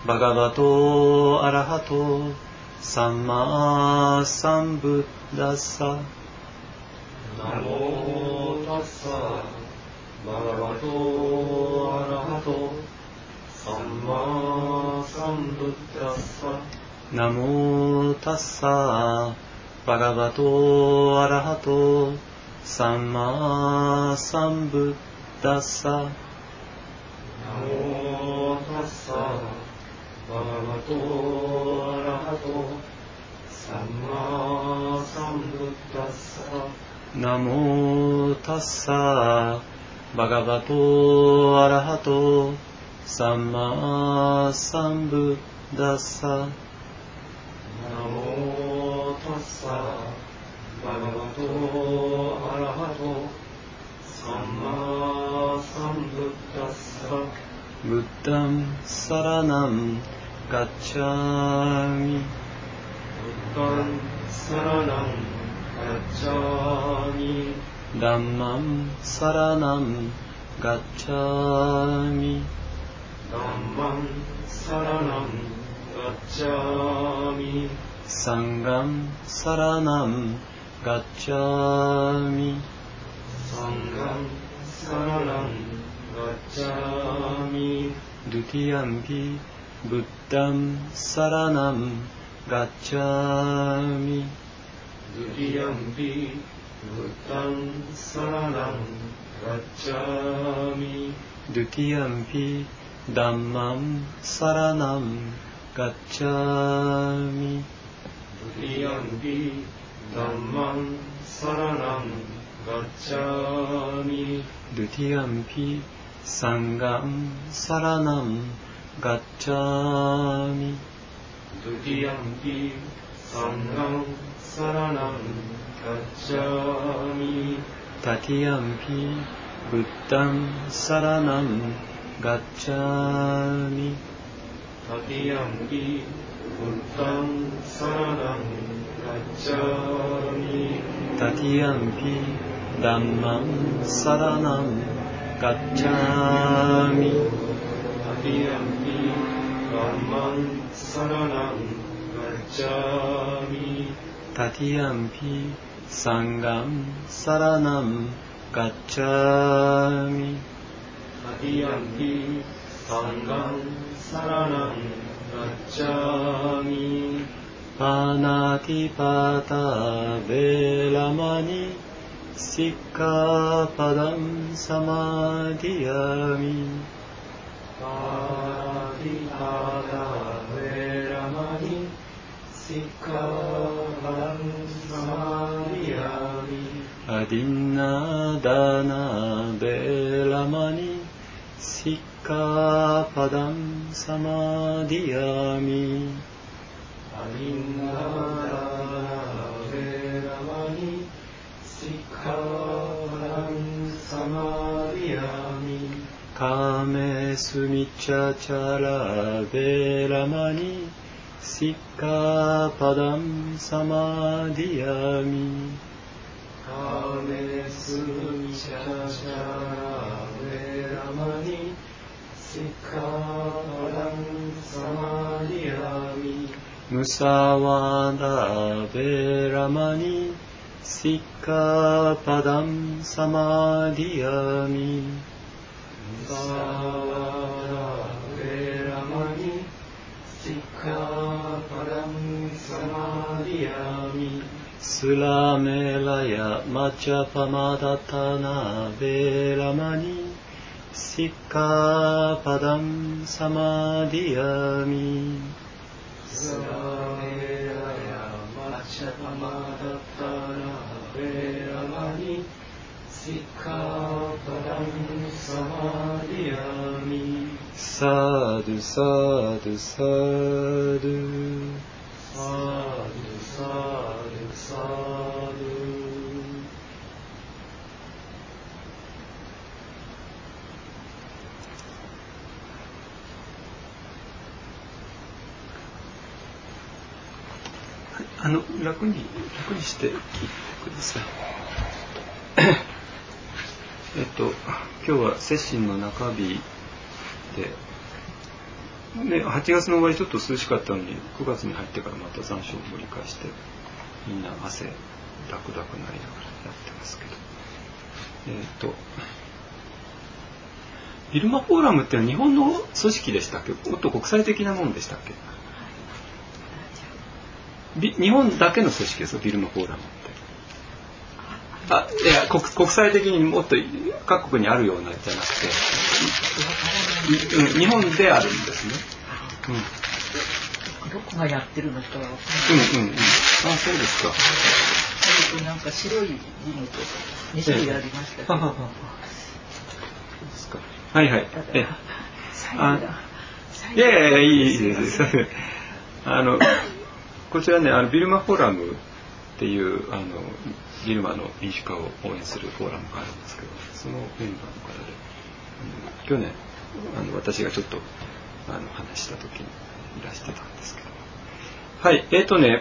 バガバトアラハトサンマサンブッダッサ。 ナモタッサバガバトアラハトサンマサンブッダッサ。 ナモタッサバガバトアラハトサンマサンブッダッサ。 ナモタッサバガバトアラハトサンマサンブッダッサ。 ナモタッサバガバトアラハトサンマサンブッダッサ。 ナモタッサバガバトアラハトサンマサンブッダッサ。 ブッダンサラナンガッチャミ。 ブッダンサラナンガッチャミ。 ダンマンサラナンガッチャミ。 ダンマンサラナンガッチャミ。 サンガンサラナンガッチャミ。 サンガンサラナンガッチャミ。 ドゥティヤンピブッダンサラナンガッチャミ。 ドゥティヤンピブッダンサラナンガッチャミ。 ドゥティヤンピダンマンサラナンガッチャミ。 ドゥティヤンピダンマンサラナンガッチャミ。 ドゥティヤンピサンガンサラナンガッチャミ。 ドゥティヤンピサンガンサラナンガッチャミ。 タティヤンピブッダンサラナンガッチャミ。 タティヤンピブッダンサラナンガッチャミ。 タティヤンピダンマンサラナンガッチャミ。 タティヤンピダンマンサラナンガッチャミ。 タティヤンピサンガンサラナンガッチャミ。 タティヤンピサンガンサラナンガッチャミ。 パナティパタベラマニシッカパダンサマディヤミ。 パナティパタベラマニシッカパダンサマディヤミ。 アディナダナベラマニシッカパダンサマディヤミ。 アリンナダナベラマニシッカパダンサマディヤミ。 カメスミチャチャラベラマニシッカパダンサマディヤミ。 カメスミチャチャラベラマニシッカパダンサマディヤミ。 ムサワダベラマニシッカパダンサマディヤミ。 ムサワダベラマニシッカパダンサマディヤミ。 スラメラヤマチャパマダタナベラマニシッカパダンサマディヤミ。 スラメラヤマチャパマダタナベラマニシッカパダンサマディヤミ。 サドゥサドゥサドゥサドゥサドゥサドゥ。 楽にして聞いてください。今日は摂心の中日で、 で8月の終わりちょっと涼しかったのに9月に入ってからまた残暑を盛り返してみんな汗ダクダクなりながらやってますけど、ビルマフォーラムってのは日本の組織でしたっけ？もっと国際的なものでしたっけ？日本だけの組織ですよ、ビルマフォーラムって。いや国際的にもっと各国にあるようなじゃなくて、日本であるんですね。 どこがやってるのかは分かんない。 あ、そうですか。 なんか白いリングと2種類ありましたけど。そうですか。はいはい。いいです。こちらね、ビルマフォーラムっていうビルマの民主化を応援するフォーラムがあるんですけど、そのメンバーの方で、去年私がちょっと話した時にいらしてたんですけど、はい、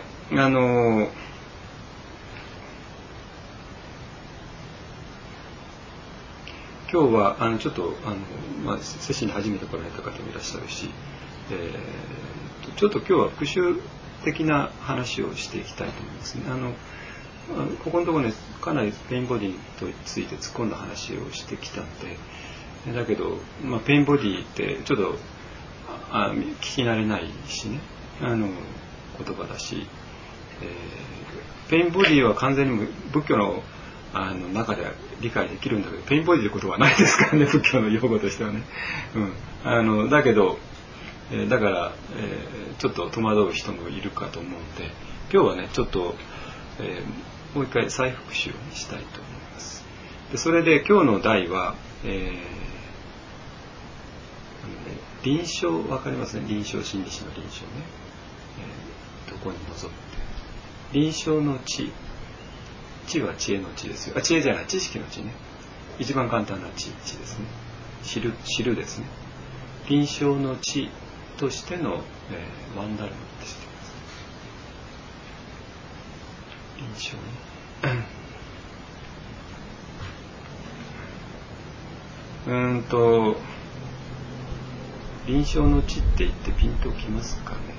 今日はちょっと接種に初めて来られた方もいらっしゃるし、ちょっと今日は復習的な話をしていきたいと思いますね。ここのところね、かなりペインボディとついて突っ込んだ話をしてきたんで、だけど、ペインボディってちょっと聞き慣れないしね、言葉だし、ペインボディは完全に仏教の中では理解できるんだけど、ペインボディということはないですからね、仏教の用語としてはね。だけど、だから、ちょっと戸惑う人もいるかと思うので、今日はねちょっと、もう一回再復習にしたいと思います。でそれで今日の題は、臨床わかりますね、臨床心理師の臨床ね、どこに臨むって臨床の知は知恵の知ですよ。知恵じゃない、知識の知ね。一番簡単な知ですね。知るですね。臨床の知としての、ワンダルマって知ってます。臨床ね。臨床の知って言ってピンときますかね。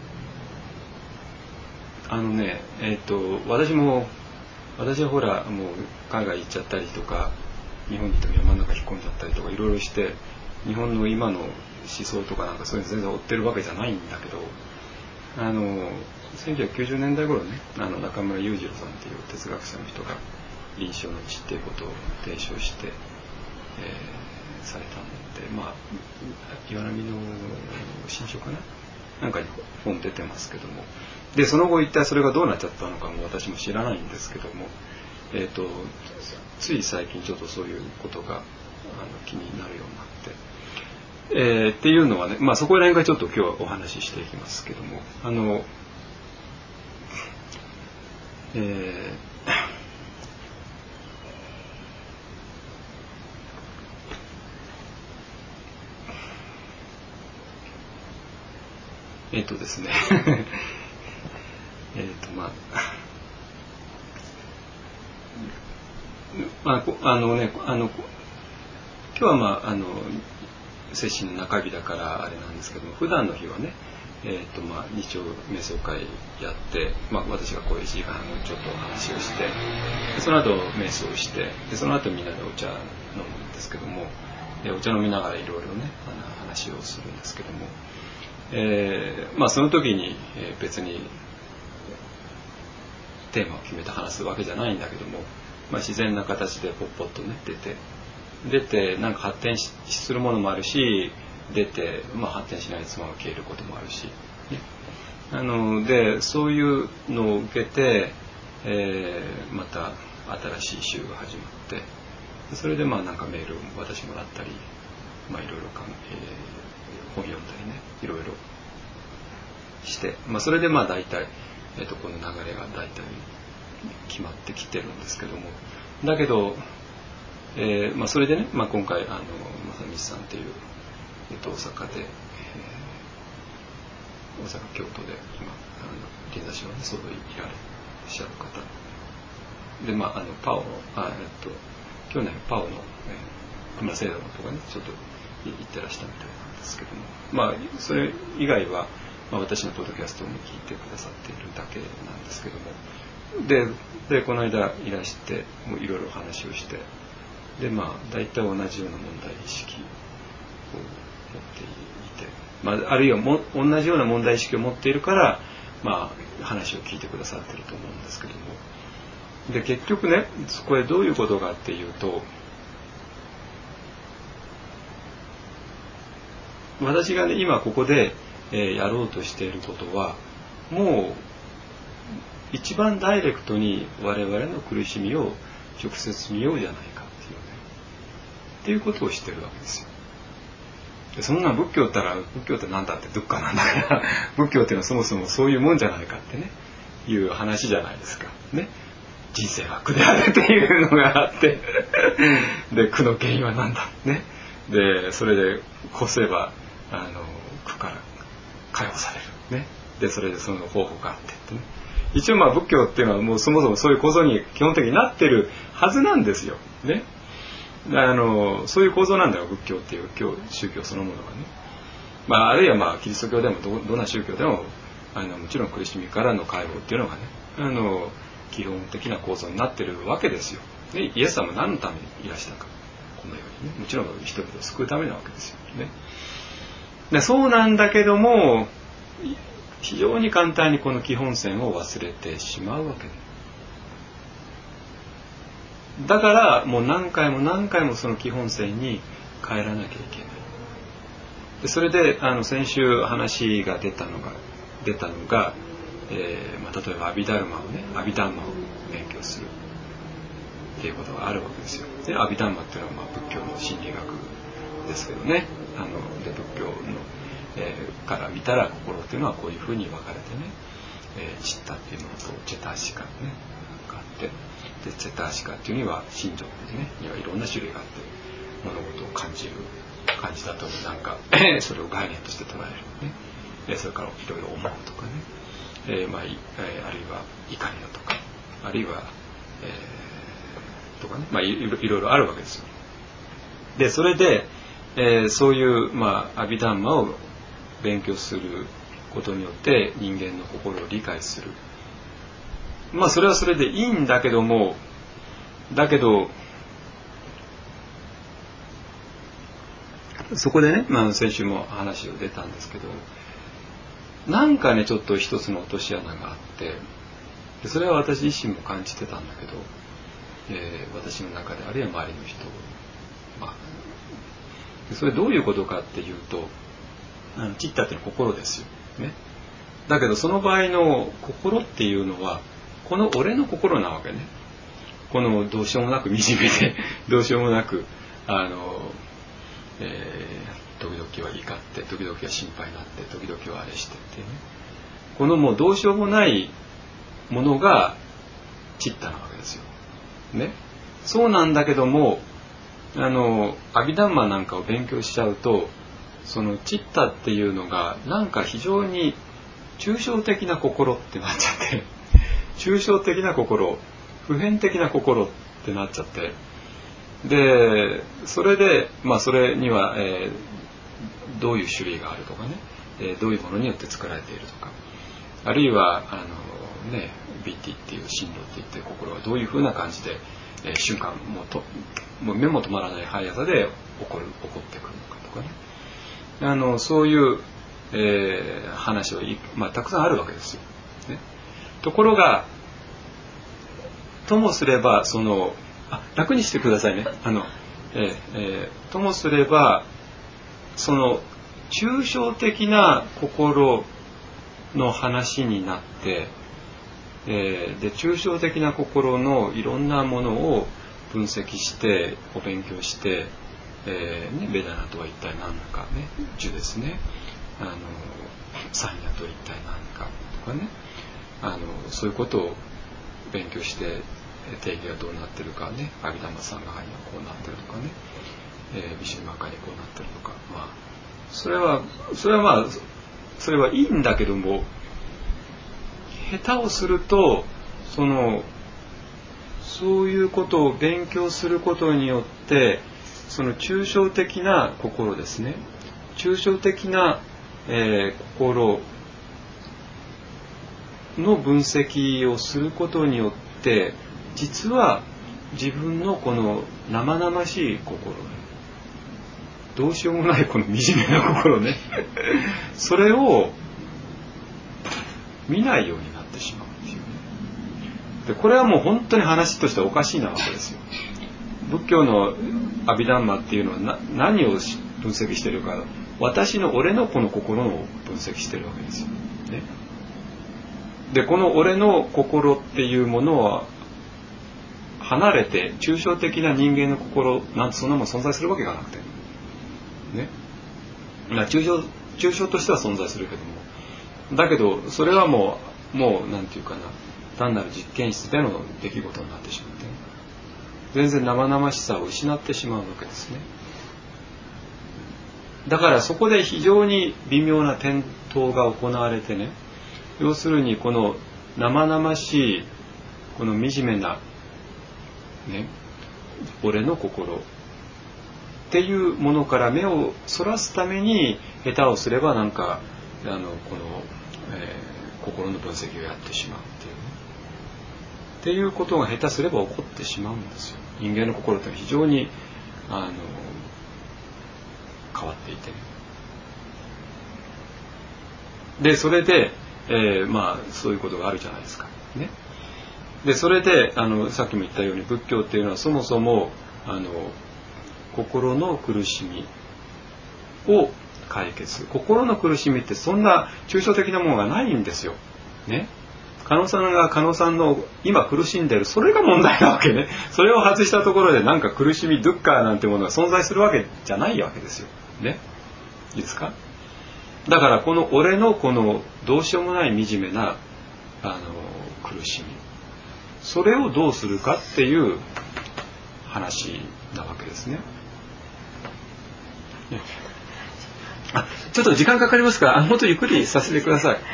私はほらもう海外行っちゃったりとか、日本にいても山の中引っ込んじゃったりとかいろいろして、日本の今の思想とかなんかそういうの全然追ってるわけじゃないんだけど、1990年代頃ね、中村裕次郎さんっていう哲学者の人が臨床の知っていうことを提唱して、されたので、岩波の新書かな、なんかに本出てますけども、でその後一体それがどうなっちゃったのかも私も知らないんですけども、つい最近ちょっとそういうことが気になるようになって、っていうのはね、そこら辺がちょっと今日はお話ししていきますけども、ですね今日は接心の中日だからあれなんですけども、普段の日はね、日曜瞑想会やって、私がこう1時間ちょっとお話をして、でその後瞑想して、でその後みんなでお茶飲むんですけども、お茶飲みながらいろいろね話をするんですけども、その時に、別にテーマを決めて話すわけじゃないんだけども、自然な形でポッポッとね出てなんか発展するものもあるし、出て、発展しないそのまま消えることもあるし、ね、でそういうのを受けて、また新しい週が始まって、それでなんかメールを私もらったり、いろいろ本読んだりね、いろいろして、それで大体、この流れが大体決まってきてるんですけども、だけど、それでね、今回正道さんっていう、大阪で、大阪京都で今臨座宗の総理いらっしゃる方で、パオの去年パオの熊聖堂のとかねちょっと言ってらしたみたいなんですけども、それ以外は、私のポッドキャストも聞いてくださっているだけなんですけども、でこの間いらしてもういろいろ話をして、で大体同じような問題意識を持っていて、あるいは同じような問題意識を持っているから、話を聞いてくださっていると思うんですけども、で結局ね、そこへどういうことかっていうと、私がね今ここで、やろうとしていることは、もう一番ダイレクトに我々の苦しみを直接見ようじゃないかっていうことをしてるわけですよ。でそんな仏教って何だってどっかなんだから仏教っていうのはそもそもそういうもんじゃないかってねいう話じゃないですかね。人生は苦であるっていうのがあってで苦の原因は何だね。でそれでこうすれば苦から解放されるね。でそれでその方法があってね。一応仏教っていうのはもうそもそもそういう構造に基本的になってるはずなんですよね。そういう構造なんだよ仏教っていう宗教そのものはね。あるいはキリスト教でもどんな宗教でももちろん苦しみからの解放っていうのがね基本的な構造になってるわけですよ。でイエス様は何のためにいらしたか、このようにね、もちろん人々を救うためなわけですよね。でそうなんだけども非常に簡単にこの基本線を忘れてしまうわけだからもう何回も何回もその基本線に帰らなきゃいけない。でそれで先週話が出たのが、例えばアビダルマを勉強するっていうことがあるわけですよ。でアビダルマっていうのは仏教の心理学ですけどね。で仏教のから見たら心っていうのはこういうふうに分かれてね、チッタっていうのとチェターシカねがあって、でチェターシカっていうには心情ですねにはいろんな種類があって、物事を感じたとそれを概念として捉えるね。それからいろいろ思うとかね、あるいは怒りだとか、あるいは、とかね、いろいろあるわけですよ。でそれで、そういうアビダンマを勉強することによって人間の心を理解する。それはそれでいいんだけども、そこでね、先週も話を出たんですけど、ちょっと一つの落とし穴があって、でそれは私自身も感じてたんだけど、私の中であるいは周りの人、それどういうことかっていうと、チッタっていうのは心ですよ、ね。だけどその場合の心っていうのはこの俺の心なわけね。このどうしようもなく惨めでどうしようもなく時々は怒って時々は心配になって時々はあれしてっていうね、このもうどうしようもないものがチッタなわけですよ、ね。そうなんだけどもアビダンマなんかを勉強しちゃうと、そのチッタっていうのが非常に抽象的な心ってなっちゃって抽象的な心、普遍的な心ってなっちゃって、でそれでそれには、どういう種類があるとかね、どういうものによって作られているとか、あるいはビティっていう進路っていって心はどういうふうな感じで、瞬間もう目も止まらない速さで起こってくるのかとかね、そういう、話をたくさんあるわけですよ、ね。ところがともすれば楽にしてくださいね。ともすればその抽象的な心の話になって、で抽象的な心のいろんなものを分析してお勉強して、ベダナとは一体何だかね、呪ですね、サンヤとは一体何かとかね、そういうことを勉強して定義がどうなってるかね、アビダンマサンガハにはこうなってるとかね、ビシュヌマカにこうなってるとか、それはいいんだけども、下手をするとそういうことを勉強することによってその抽象的な心ですね、抽象的な、心の分析をすることによって実は自分のこの生々しい心、どうしようもないこの惨めな心ねそれを見ないようになってしまうんですよね。でこれはもう本当に話としておかしいなわけですよ。仏教のアビダンマっていうのは何を分析しているか、俺のこの心を分析しているわけですよ、ね。でこの俺の心っていうものは離れて抽象的な人間の心なんてそんなもん存在するわけがなくてね、抽象としては存在するけども、だけどそれはもうなんていうかな、単なる実験室での出来事になってしまって、全然生々しさを失ってしまうわけですね。だからそこで非常に微妙な転倒が行われてね、要するにこの生々しいこの惨めなね、俺の心っていうものから目をそらすために下手をすればなんかこの、心の分析をやってしまうっていうことが下手すれば起こってしまうんですよ。人間の心って非常に変わっていて、ね、でそれで、そういうことがあるじゃないですか、ね。でそれでさっきも言ったように仏教っていうのはそもそも心の苦しみを解決、心の苦しみってそんな抽象的なものがないんですよ、ね。加納さんが加納さんの今苦しんでるそれが問題なわけね。それを外したところでなんか苦しみドゥッカーなんてものが存在するわけじゃないわけですよ、ね。いいですか。だからこの俺のこのどうしようもない惨めな苦しみ、それをどうするかっていう話なわけですね。ちょっと時間かかりますからもっとゆっくりさせてください。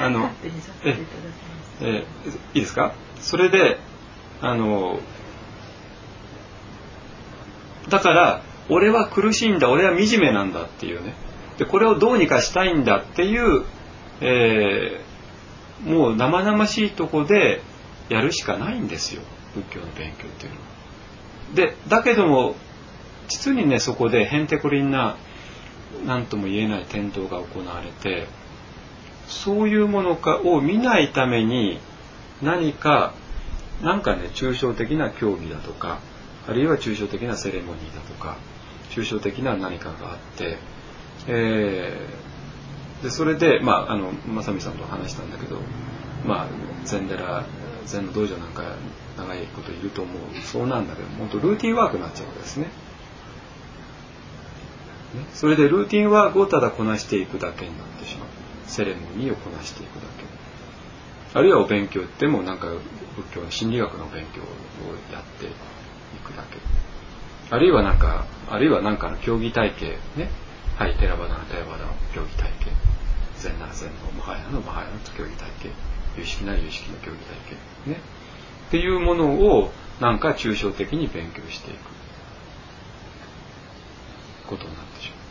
いいですか。それでだから俺は苦しいんだ、俺は惨めなんだっていうね、でこれをどうにかしたいんだっていう、もう生々しいとこでやるしかないんですよ、仏教の勉強っていうのは。でだけども実にね、そこでへんてこりんな何とも言えない転倒が行われて、そういうものを見ないためになんかね、抽象的な教義だとか、あるいは抽象的なセレモニーだとか、抽象的な何かがあって、でそれで正美さんと話したんだけど、禅の道場なんか長いこといると思う、そうなんだけど本当ルーティンワークになっちゃうわけですね。それでルーティンワークをただこなしていくだけになってしまう、セレモニーをこなしていくだけ、あるいはお勉強ってもなんか仏教の心理学の勉強をやっていくだけ、あるいはなんかの競技体系ね、はい、テラバダのテラバダの競技体系、禅なら禅の、マハヤナのマハヤナの競技体系、有識なら有識の競技体系ねっていうものをなんか抽象的に勉強していくことになってしま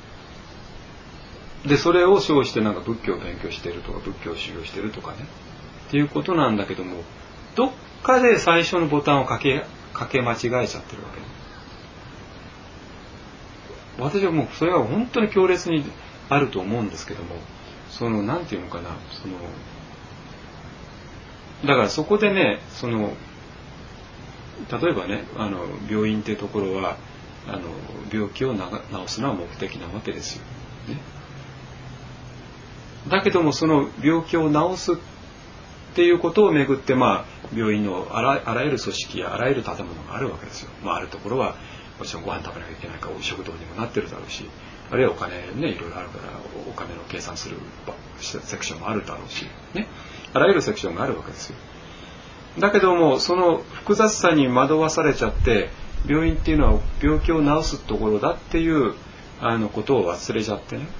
う。でそれを称してなんか仏教を勉強しているとか仏教を修行しているとかねっていうことなんだけども、どっかで最初のボタンをかけ間違えちゃってるわけね。私はもうそれは本当に強烈にあると思うんですけども、なんていうのかな、だからそこでね、例えばね、病院っていうところは病気を治すのは目的なわけですよ、ね。だけどもその病気を治すっていうことをめぐって、病院のあらゆる組織やあらゆる建物があるわけですよ。あるところはもちろんご飯食べなきゃいけないから食堂にもなってるだろうし、あるいはお金ね、いろいろあるからお金の計算するセクションもあるだろうしね、あらゆるセクションがあるわけですよ。だけどもその複雑さに惑わされちゃって、病院っていうのは病気を治すところだっていうことを忘れちゃってね、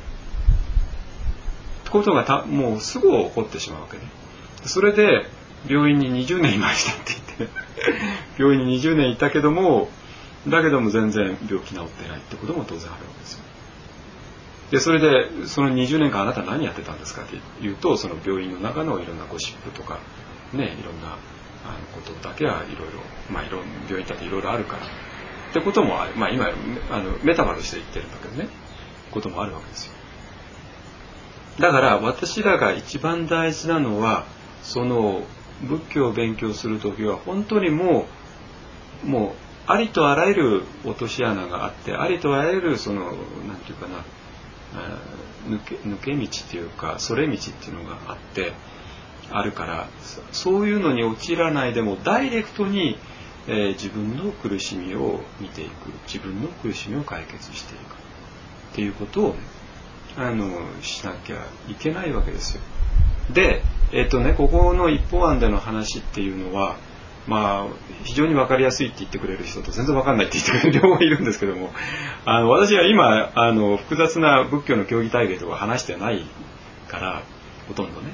ことがもうすぐ起こってしまうわけね。それで病院に20年いましたって言って、病院に20年いたけどもだけども全然病気治ってないってことも当然あるわけですよ。でそれでその20年間あなた何やってたんですかっていうと、その病院の中のいろんなゴシップとかね、いろんなことだけはいろいろ、病院だっていろいろあるからってこともある。今メタバとして言ってるんだけどね、こともあるわけですよ。だから私らが一番大事なのは、その仏教を勉強するときは本当にもうありとあらゆる落とし穴があって、ありとあらゆるそのなんていうかな、抜け道っていうかそれ道っていうのがあるから、そういうのに陥らないでもダイレクトに、自分の苦しみを見ていく、自分の苦しみを解決していくっていうことを、しなきゃいけないわけですよ。で、ここの一方案での話っていうのは、非常に分かりやすいって言ってくれる人と全然分かんないって言ってくれる両方いるんですけども、私は今複雑な仏教の教義体系とか話してないからほとんどね、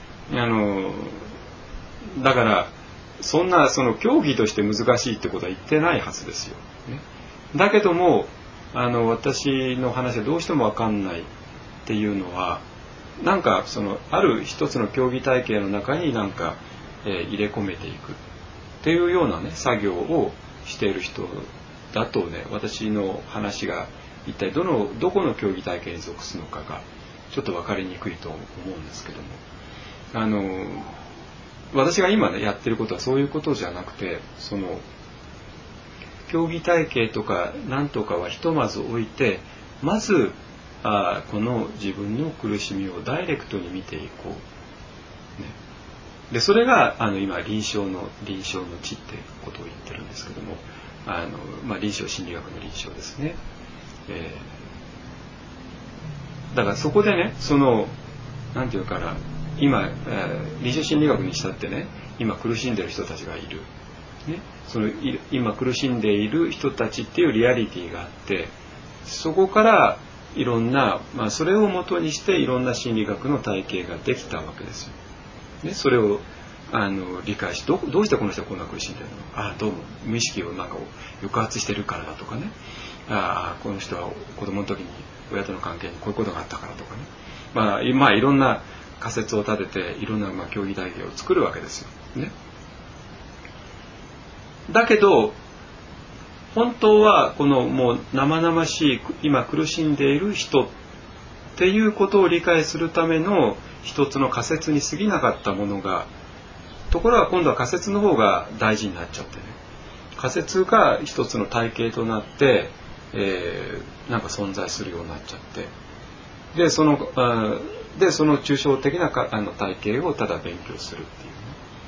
だからその教義として難しいってことは言ってないはずですよ、ね。だけども私の話はどうしても分かんないっていうのは、なんかある一つの教義体系の中になんか、入れ込めていくっていうようなね作業をしている人だとね、私の話が一体どこの教義体系に属するのかがちょっと分かりにくいと思うんですけども、私が今ねやってることはそういうことじゃなくて、その教義体系とか何とかはひとまず置いて、まずこの自分の苦しみをダイレクトに見ていこう、ね。でそれが今臨床の知ってことを言ってるんですけども、臨床心理学の臨床ですね。だからそこでね、なんていうかな、今、臨床心理学にしたってね、今苦しんでる人たちがいる、ね、今苦しんでいる人たちっていうリアリティがあって、そこからいろんな、それを元にしていろんな心理学の体系ができたわけですよ。ね、それを理解して、どうしてこの人はこんな苦しんでるの？どうも無意識をなんか抑圧してるからだとかね、この人は子供の時に親との関係にこういうことがあったからとかね、いろんな仮説を立てていろんな教義体系を作るわけですよ。ね。だけど本当はこのもう生々しい今苦しんでいる人っていうことを理解するための一つの仮説に過ぎなかったものが、ところが今度は仮説の方が大事になっちゃってね、仮説が一つの体系となって、なんか存在するようになっちゃって、でその抽象的な体系をただ勉強するっていうね。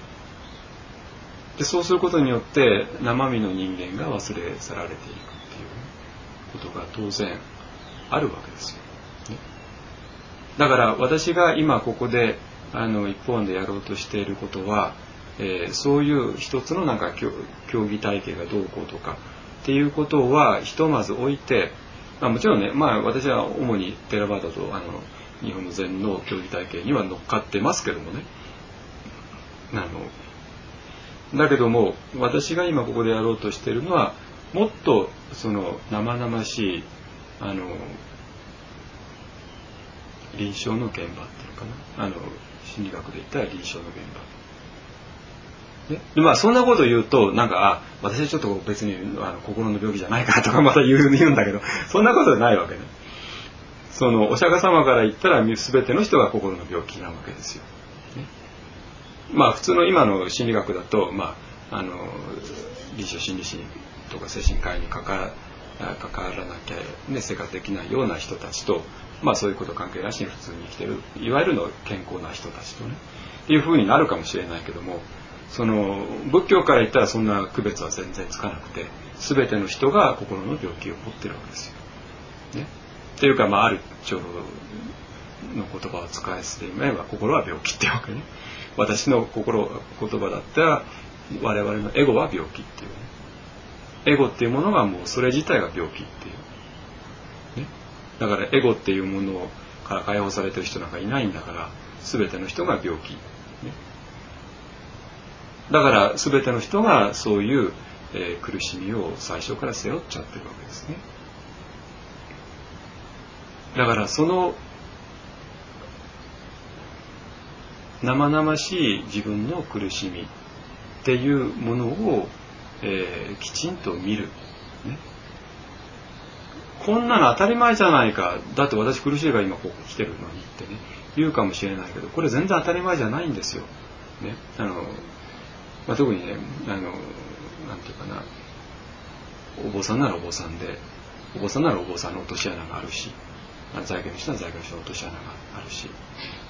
でそうすることによって生身の人間が忘れ去られていくっていうことが当然あるわけですよ、ね。だから私が今ここで一本でやろうとしていることは、そういう一つのなんか教義体系がどうこうとかっていうことはひとまず置いて、もちろんね、私は主にテラバーダと日本の禅の教義体系には乗っかってますけどもね、だけども私が今ここでやろうとしているのはもっと生々しい臨床の現場っていうのかな、心理学で言ったら臨床の現場で、そんなこと言うとなんか私はちょっと別に心の病気じゃないからとかまた言うんだけど、そんなことないわけね。お釈迦様から言ったら全ての人が心の病気なわけですよ、ね。普通の今の心理学だと、臨床心理士とか精神科医に関わらなきゃ、ね、生活できないような人たちと、そういうこと関係なしに普通に生きてるいわゆるの健康な人たちとねっていう風になるかもしれないけども、仏教から言ったらそんな区別は全然つかなくて、全ての人が心の病気を持ってるわけですよ、ね。っていうか、ある長老の言葉を使いすれば心は病気っていうわけね。私の言葉だったら我々のエゴは病気っていうね。エゴっていうものがもうそれ自体が病気っていう、ね。だからエゴっていうものから解放されてる人なんかいないんだから、全ての人が病気、ね。だから全ての人がそういう苦しみを最初から背負っちゃってるわけですね。だからその生々しい自分の苦しみっていうものを、きちんと見る、ね、こんなの当たり前じゃないか、だって私苦しいから今ここ来てるのにってね言うかもしれないけど、これ全然当たり前じゃないんですよ、ね。特にねなんていうかな、お坊さんならお坊さんで、お坊さんならお坊さんの落とし穴があるし、在家の人は在家の人の落とし穴があるし、ね、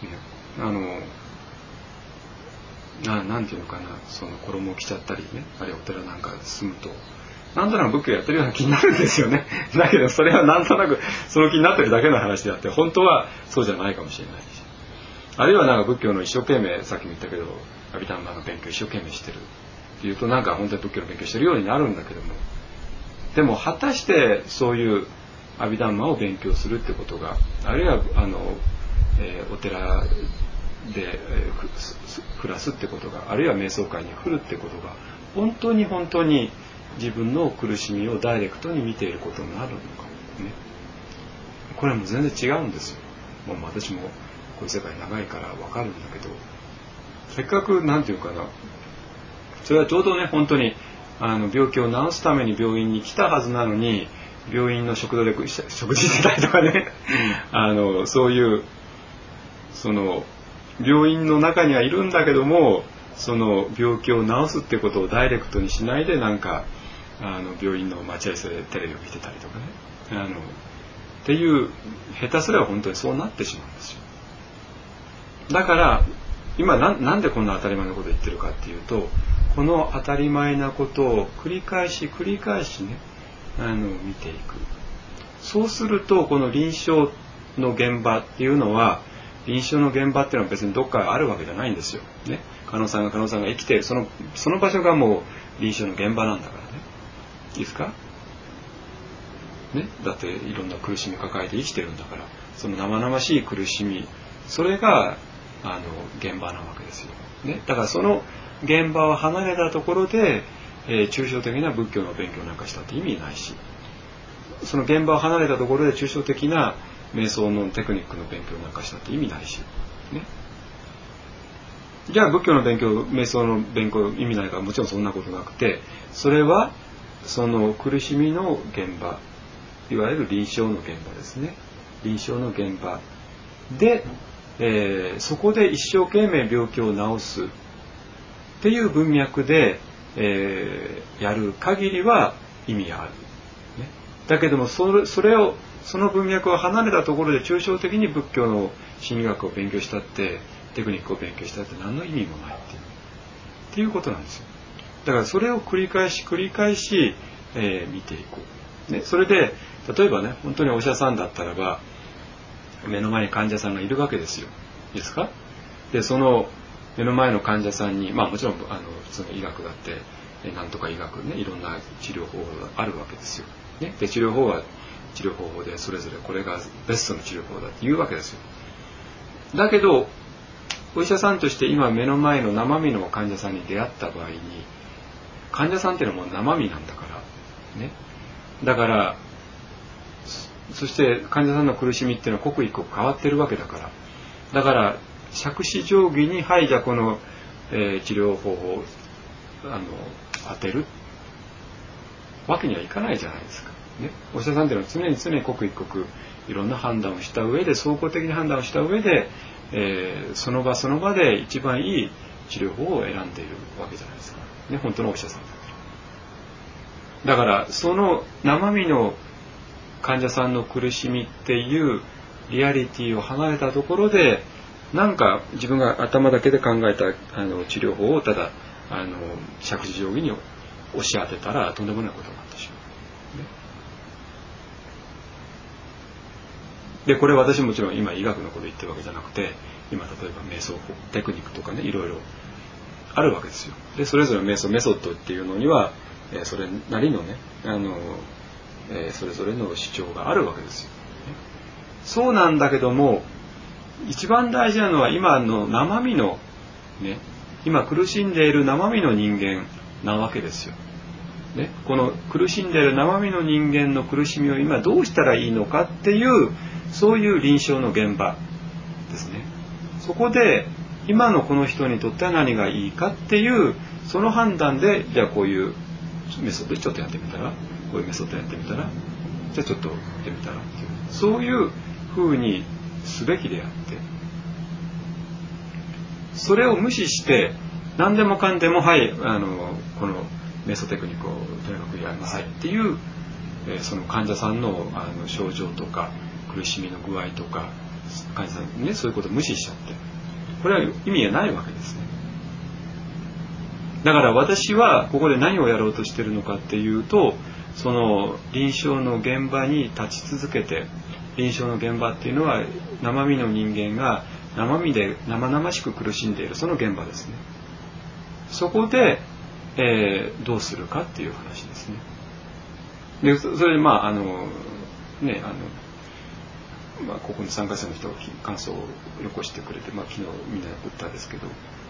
なんていうのかな、その衣を着ちゃったりね、あるいはお寺なんか住むとなんとなく仏教やってるような気になるんですよね。だけどそれはなんとなくその気になってるだけの話であって、本当はそうじゃないかもしれないし、あるいはなんか仏教の一生懸命、さっきも言ったけどアビダンマの勉強一生懸命してるっていうと、なんか本当に仏教の勉強してるようになるんだけども、でも果たしてそういうアビダンマを勉強するってことが、あるいはお寺で暮らすってことが、あるいは瞑想会に来るってことが、本当に本当に自分の苦しみをダイレクトに見ていることになるのか、ね、これはもう全然違うんですよ。もう私もこういう世界長いから分かるんだけど、せっかくなんていうかな、それはちょうどね、本当に病気を治すために病院に来たはずなのに、病院の食堂で食事してたりとかねそういうその病院の中にはいるんだけども、その病気を治すってことをダイレクトにしないで、なんか病院の待合室でテレビを見てたりとかね、っていう下手すれば本当にそうなってしまうんですよ。だから今なんでこんな当たり前のことを言ってるかっていうと、この当たり前なことを繰り返し繰り返しね見ていく。そうするとこの臨床の現場っていうのは、臨床の現場っていうのは別にどっかあるわけじゃないんですよ、ね。加納さんが生きているその場所がもう臨床の現場なんだからね。いいですか、ね、だっていろんな苦しみ抱えて生きてるんだから、その生々しい苦しみ、それが現場なわけですよ、ね。だからその現場を離れたところで、抽象的な仏教の勉強なんかしたって意味ないし、その現場を離れたところで抽象的な瞑想のテクニックの勉強なんかしたって意味ないし、ね。じゃあ仏教の勉強、瞑想の勉強意味ないか、もちろんそんなことなくて、それはその苦しみの現場、いわゆる臨床の現場ですね。臨床の現場で、そこで一生懸命病気を治すっていう文脈で、やる限りは意味がある、ね。だけどもその文脈を離れたところで抽象的に仏教の心理学を勉強したって、テクニックを勉強したって何の意味もないっていうことなんですよ。だからそれを繰り返し繰り返し、見ていこう、ね。それで例えばね、本当にお医者さんだったらば目の前に患者さんがいるわけですよ。いいですか。でその目の前の患者さんに、もちろん普通の医学だってなんとか医学ね、いろんな治療法があるわけですよ、ね。で治療法は治療方法でそれぞれこれがベストの治療法だって言うわけですよ。だけどお医者さんとして今目の前の生身の患者さんに出会った場合に、患者さんっていうのはもう生身なんだからね。だからそして患者さんの苦しみっていうのは刻一刻変わってるわけだから、だから杓子定規にじゃあこの、治療方法を当てるわけにはいかないじゃないですか、ね。お医者さんっていうのは常に刻一刻いろんな判断をした上で、総合的に判断をした上で、その場その場で一番いい治療法を選んでいるわけじゃないですか、ね。本当のお医者さんだからその生身の患者さんの苦しみっていうリアリティを離れたところで、なんか自分が頭だけで考えた治療法をただ杓子定規に押し当てたらとんでもないことになってしまう、ね。でこれ私もちろん今医学のこと言ってるわけじゃなくて、今例えば瞑想法テクニックとかね、いろいろあるわけですよ。でそれぞれメソッドっていうのには、それなりのねそれぞれの主張があるわけですよ。そうなんだけども、一番大事なのは今の生身のね、今苦しんでいる生身の人間なわけですよ。 ね、この苦しんでいる生身の人間の苦しみを今どうしたらいいのかっていうそういう臨床の現場ですね。そこで今のこの人にとっては何がいいかっていうその判断で、じゃあこういうメソッドでちょっとやってみたら、こういうメソッドやってみたら、じゃあちょっとやってみたらっていう、そういう風にすべきであって、それを無視して何でもかんでもはいこのメソテクニックをとにかくやりなさいっていう、その患者さんの症状とか苦しみの具合とか患者さんね、そういうことを無視しちゃって、これは意味がないわけですね。だから私はここで何をやろうとしているのかっていうと、その臨床の現場に立ち続けて、臨床の現場っていうのは生身の人間が生身で生々しく苦しんでいるその現場ですね。そこで、どうするかっていう話ですね。でそれでここに参加者の人が感想をよこしてくれて、昨日みんな送ったんですけど、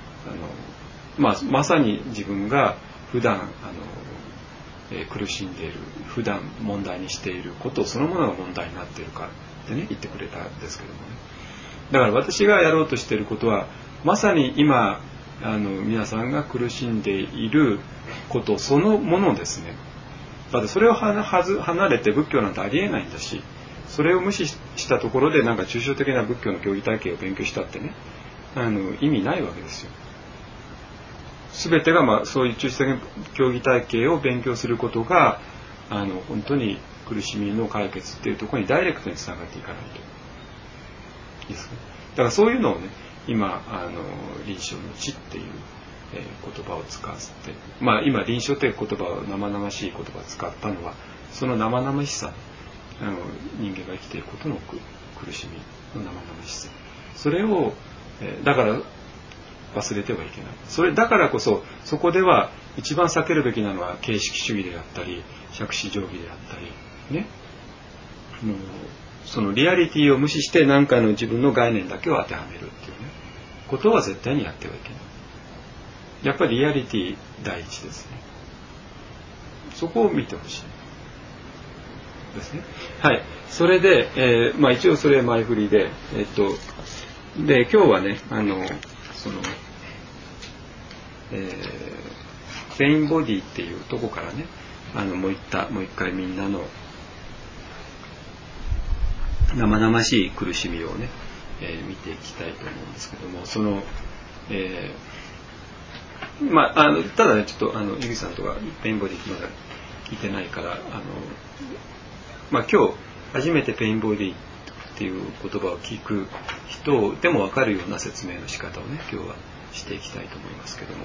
まさに自分が普段苦しんでいる、普段問題にしていることそのものが問題になっているかってね言ってくれたんですけどもね。だから私がやろうとしていることはまさに今皆さんが苦しんでいることそのものですね。だってそれを離れて仏教なんてありえないんだし、それを無視したところでなんか抽象的な仏教の教義体系を勉強したってね意味ないわけですよ。全てがそういう抽象的な教義体系を勉強することが本当に苦しみの解決っていうところにダイレクトにつながっていかないといいですね。だからそういうのをね今臨床の知っていう、言葉を使って、今臨床という言葉を生々しい言葉を使ったのはその生々しさ、人間が生きていることの苦しみの生々しさ、それを、だから忘れてはいけない。それだからこそそこでは一番避けるべきなのは形式主義であったり杓子定規であったりね、そのリアリティを無視して何かの自分の概念だけを当てはめるっていうねことは絶対にやってはいけない。やっぱりリアリティ第一ですね。そこを見てほしいですね。はい。それで、一応それ前振りでで今日はねペインボディっていうとこからねもう一回みんなの生々しい苦しみをね、見ていきたいと思うんですけども、ただねちょっとゆぎさんとかペインボディまだ聞いてないから今日初めてペインボディっていう言葉を聞く人でも分かるような説明の仕方をね今日はしていきたいと思いますけども、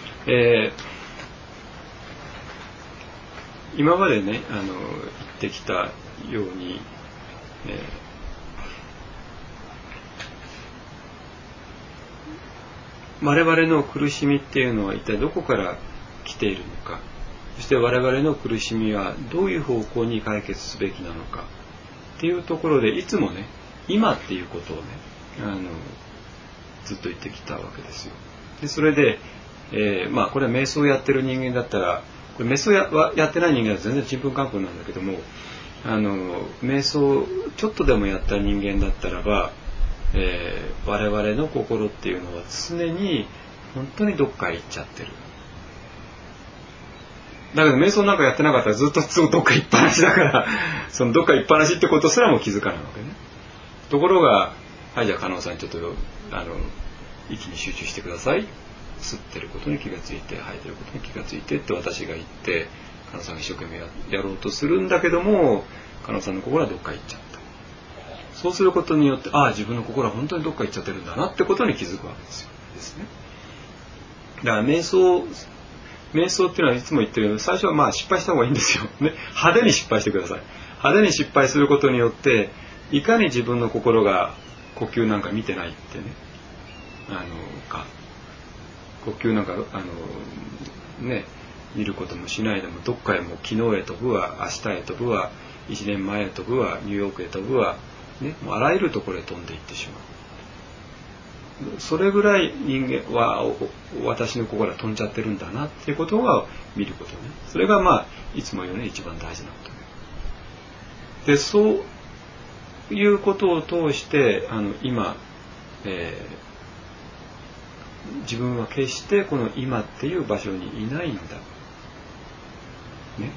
今までね言ってきたように、我々の苦しみっていうのは一体どこから来ているのか、そして我々の苦しみはどういう方向に解決すべきなのかっていうところでいつもね今っていうことをねずっと言ってきたわけですよ。でそれで、これは瞑想をやってる人間だったら、これ瞑想やってない人間は全然ちんぷんかんぷんなんだけども、瞑想ちょっとでもやった人間だったらば、我々の心っていうのは常に本当にどっかへ行っちゃってる。だけど瞑想なんかやってなかったらずっとどっか行っぱなしだからそのどっか行っぱなしってことすらも気づかないわけね。ところがはい、じゃあ加納さんちょっと息に集中してください、吸ってることに気がついて吐いてることに気がついてって私が言って加納さんが一生懸命 やろうとするんだけども、加納さんの心はどっか行っちゃった。そうすることによって自分の心は本当にどっか行っちゃってるんだなってことに気づくわけですよ。だから瞑想っていうのはいつも言ってるように最初は失敗した方がいいんですよ、ね、派手に失敗してください。派手に失敗することによっていかに自分の心が呼吸なんか見てないってね呼吸なんか見ることもしないでもどっかへも昨日へ飛ぶわ、明日へ飛ぶわ、1年前へ飛ぶわ、ニューヨークへ飛ぶわ、ね、もうあらゆるところへ飛んでいってしまう。 それぐらい人間は私の心が飛んじゃってるんだなっていうことが見ることね。それがいつも言うね一番大事なことね。でそういうことを通して今、自分は決してこの今っていう場所にいないんだね。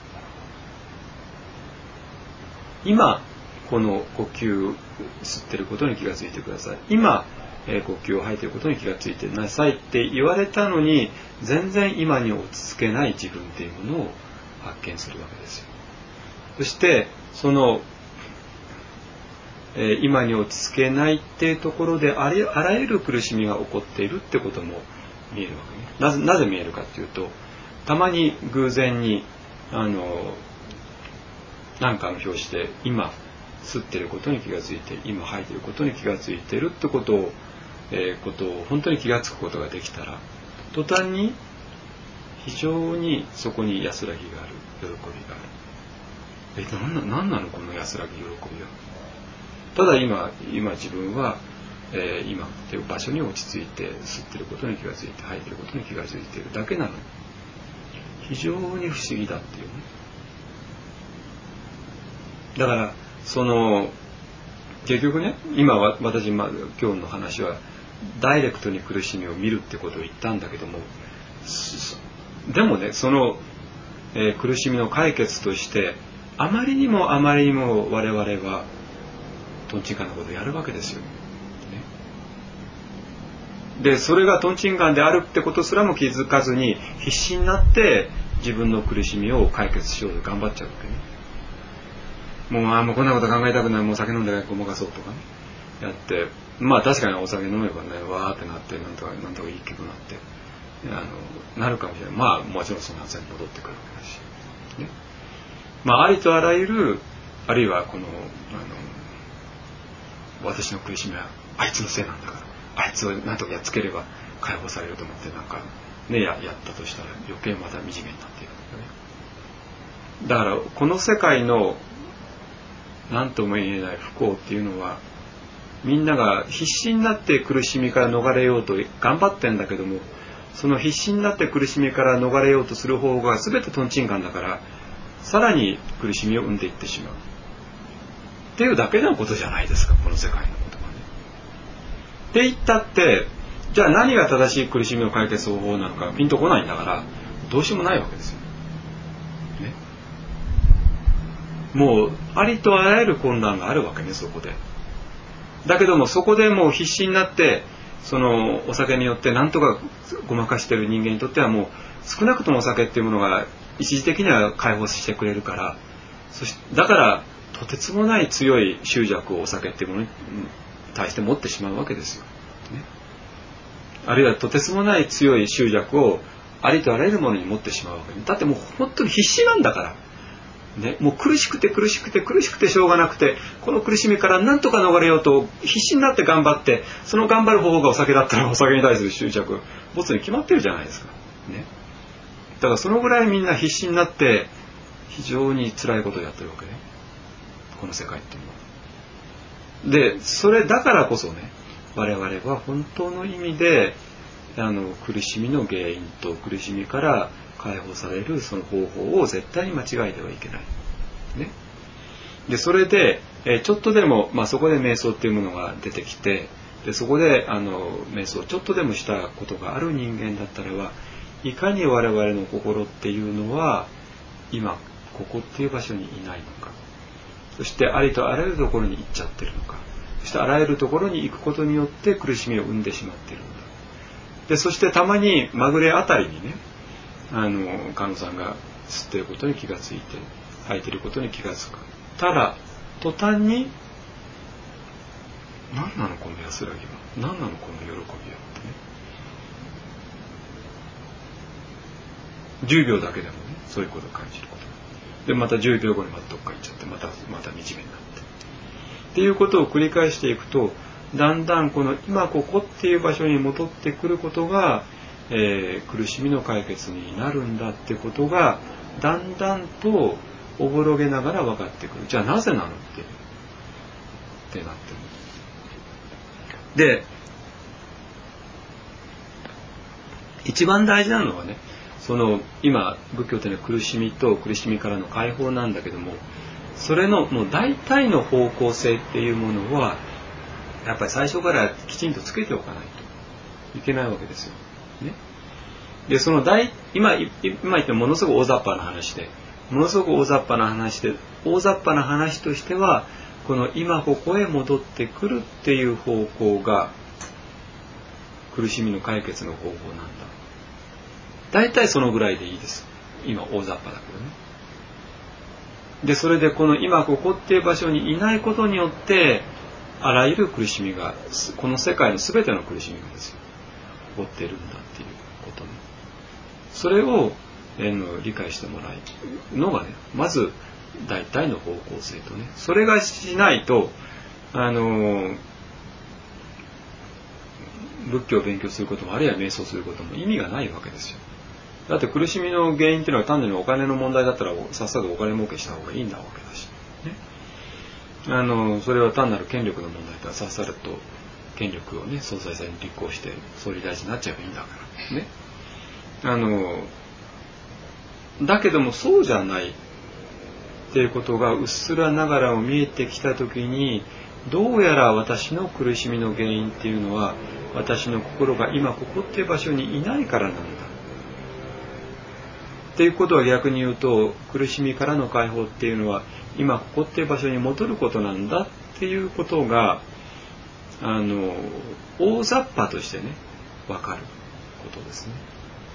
今この呼吸吸ってることに気がついてください。今、呼吸を吐いてることに気がついてなさいって言われたのに全然今に落ち着けない自分っていうものを発見するわけですよ。そしてその、今に落ち着けないっていうところであらゆる苦しみが起こっているってことも見えるわけね。なぜ見えるかっていうと、たまに偶然に何かの拍子で今吸ってることに気がついて今吐いてることに気がついてるってことを本当に気がつくことができたら、途端に非常にそこに安らぎがある、喜びがある。何なのこの安らぎ、喜びは。ただ今自分は、今っていう場所に落ち着いて吸ってることに気がついて吐いてることに気がついているだけなのに、非常に不思議だっていうね。だから結局ね、私今日の話はダイレクトに苦しみを見るってことを言ったんだけども、でもね苦しみの解決としてあまりにも我々はトンチンカンなことをやるわけですよ、ね、でそれがトンチンカンであるってことすらも気づかずに必死になって自分の苦しみを解決しようと頑張っちゃうわけね。もうこんなこと考えたくない、もう酒飲んでごまかそうとかねやって、確かにお酒飲めばねわーってなってなんとかいい気分になってなるかもしれない。もちろんその発に戻ってくるわけだし、ね、ありとあらゆる、あるいはこの私の苦しみはあいつのせいなんだから、あいつをなんとかやっつければ解放されると思ってやったとしたら余計また惨めになっていくんだよね。だからこの世界の何とも言えない不幸っていうのは、みんなが必死になって苦しみから逃れようと頑張ってんだけども、その必死になって苦しみから逃れようとする方が全てトンチンカンだから、さらに苦しみを生んでいってしまうっていうだけのことじゃないですか、この世界のことはね。って言ったって、じゃあ何が正しい苦しみの解決方法なのかピンとこないんだから、どうしようもないわけですよ、ね、もうありとあらゆる困難があるわけね、そこで。だけどもそこでもう必死になってそのお酒によって何とかごまかしている人間にとっては、もう少なくともお酒っていうものが一時的には解放してくれるから、だからとてつもない強い執着をお酒っていうものに対して持ってしまうわけですよ、ね、あるいはとてつもない強い執着をありとあらゆるものに持ってしまうわけだってもう本当に必死なんだからね、もう苦しくてしょうがなくて、この苦しみから何とか逃れようと必死になって頑張って、その頑張る方法がお酒だったらお酒に対する執着ボツに決まってるじゃないですか、ね、だからそのぐらいみんな必死になって非常に辛いことをやってるわけね、この世界っていうのは。でそれだからこそね、我々は本当の意味で苦しみの原因と苦しみから解放されるその方法を絶対に間違えてはいけない、ね、でそれで、ちょっとでも、そこで瞑想っていうものが出てきて、でそこで瞑想をちょっとでもしたことがある人間だったらば、いかに我々の心っていうのは今ここっていう場所にいないのか、そしてありとあらゆるところに行っちゃってるのか、そしてあらゆるところに行くことによって苦しみを生んでしまっているのだ。でそしてたまにまぐれあたりにね、菅野さんが吸っていることに気がついて吐いていることに気がつく。ただ途端に何なのこの安らぎは、何なのこの喜びはってね、10秒だけでもね、そういうことを感じることで、また10秒後にまたどっか行っちゃって、また惨めになってっていうことを繰り返していくと、だんだんこの今ここっていう場所に戻ってくることが、苦しみの解決になるんだってことがだんだんとおぼろげながら分かってくる。じゃあなぜなのってなってる。で一番大事なのはね、その今仏教というのは苦しみと苦しみからの解放なんだけども、それのもう大体の方向性っていうものはやっぱり最初からきちんとつけておかないといけないわけですよ。ね、でその今言ってものすごく大雑把な話で、大雑把な話としては、この今ここへ戻ってくるっていう方向が苦しみの解決の方法なんだ。大体そのぐらいでいいです。今大雑把だけどね。でそれでこの今ここっていう場所にいないことによって、あらゆる苦しみが、この世界の全ての苦しみがですよ、起こっているんだっていうことね。それを理解してもらうのがね、まず大体の方向性とね、それがしないと仏教を勉強することも、あるいは瞑想することも意味がないわけですよ。だって苦しみの原因っていうのは単なるお金の問題だったら、さっさとお金儲けした方がいいんだわけだし、ね、それは単なる権力の問題だったら、さっさと権力をね、総裁選に立候補して総理大臣になっちゃえばいいんだからね。だけどもそうじゃないっていうことがうっすらながらも見えてきたときに、どうやら私の苦しみの原因っていうのは、私の心が今ここっていう場所にいないからなんだっていうことは、逆に言うと苦しみからの解放っていうのは今ここっていう場所に戻ることなんだっていうことが大雑把としてね、分かることですね。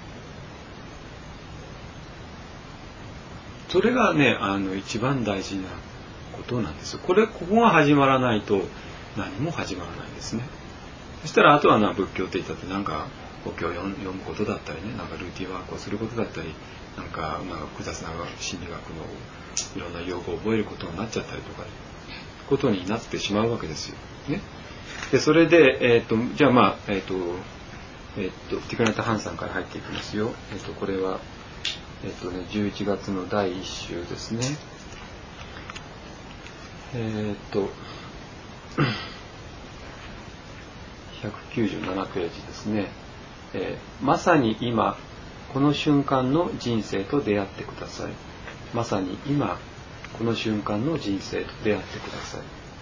それがね、一番大事なことなんです。ここが始まらないと何も始まらないですね。そしたらあとは仏教って言ったって、なんかお経を読むことだったりね、なんかルーティンワークをすることだったり、なんか複雑な心理学のいろんな用語を覚えることになっちゃったりとかことになってしまうわけですよ。ね。でそれでじゃあティクナタ・ハンさんから入っていきますよ。これは11月の第1週ですね。197ページですね。まさに今この瞬間の人生と出会ってください。まさに今この瞬間の人生と出会ってください。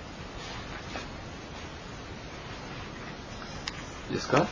いいですか？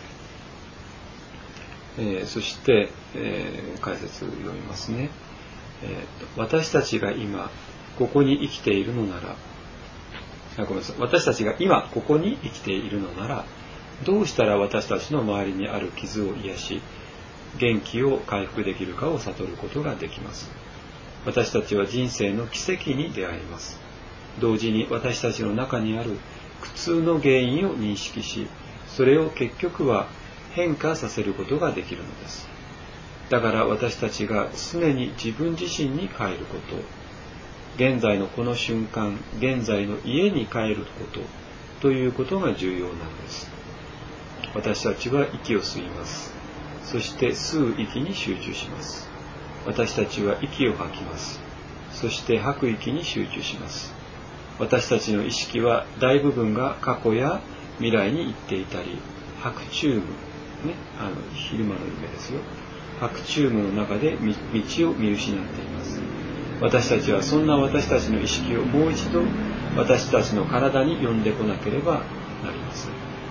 そして、解説を読みますね。私たちが今ここに生きているのなら、ごめんなさい。私たちが今ここに生きているのなら、どうしたら私たちの周りにある傷を癒し、元気を回復できるかを悟ることができます。私たちは人生の奇跡に出会います。同時に私たちの中にある苦痛の原因を認識し、それを結局は変化させることができるのです。だから私たちが常に自分自身に帰ること、現在のこの瞬間、現在の家に帰ることということが重要なんです。私たちは息を吸います。そして吸う息に集中します。私たちは息を吐きます。そして吐く息に集中します。私たちの意識は大部分が過去や未来に行っていたり、白昼夢、ね、昼間の夢ですよ。白昼夢の中で道を見失っています。私たちはそんな私たちの意識をもう一度私たちの体に呼んでこなければなりません。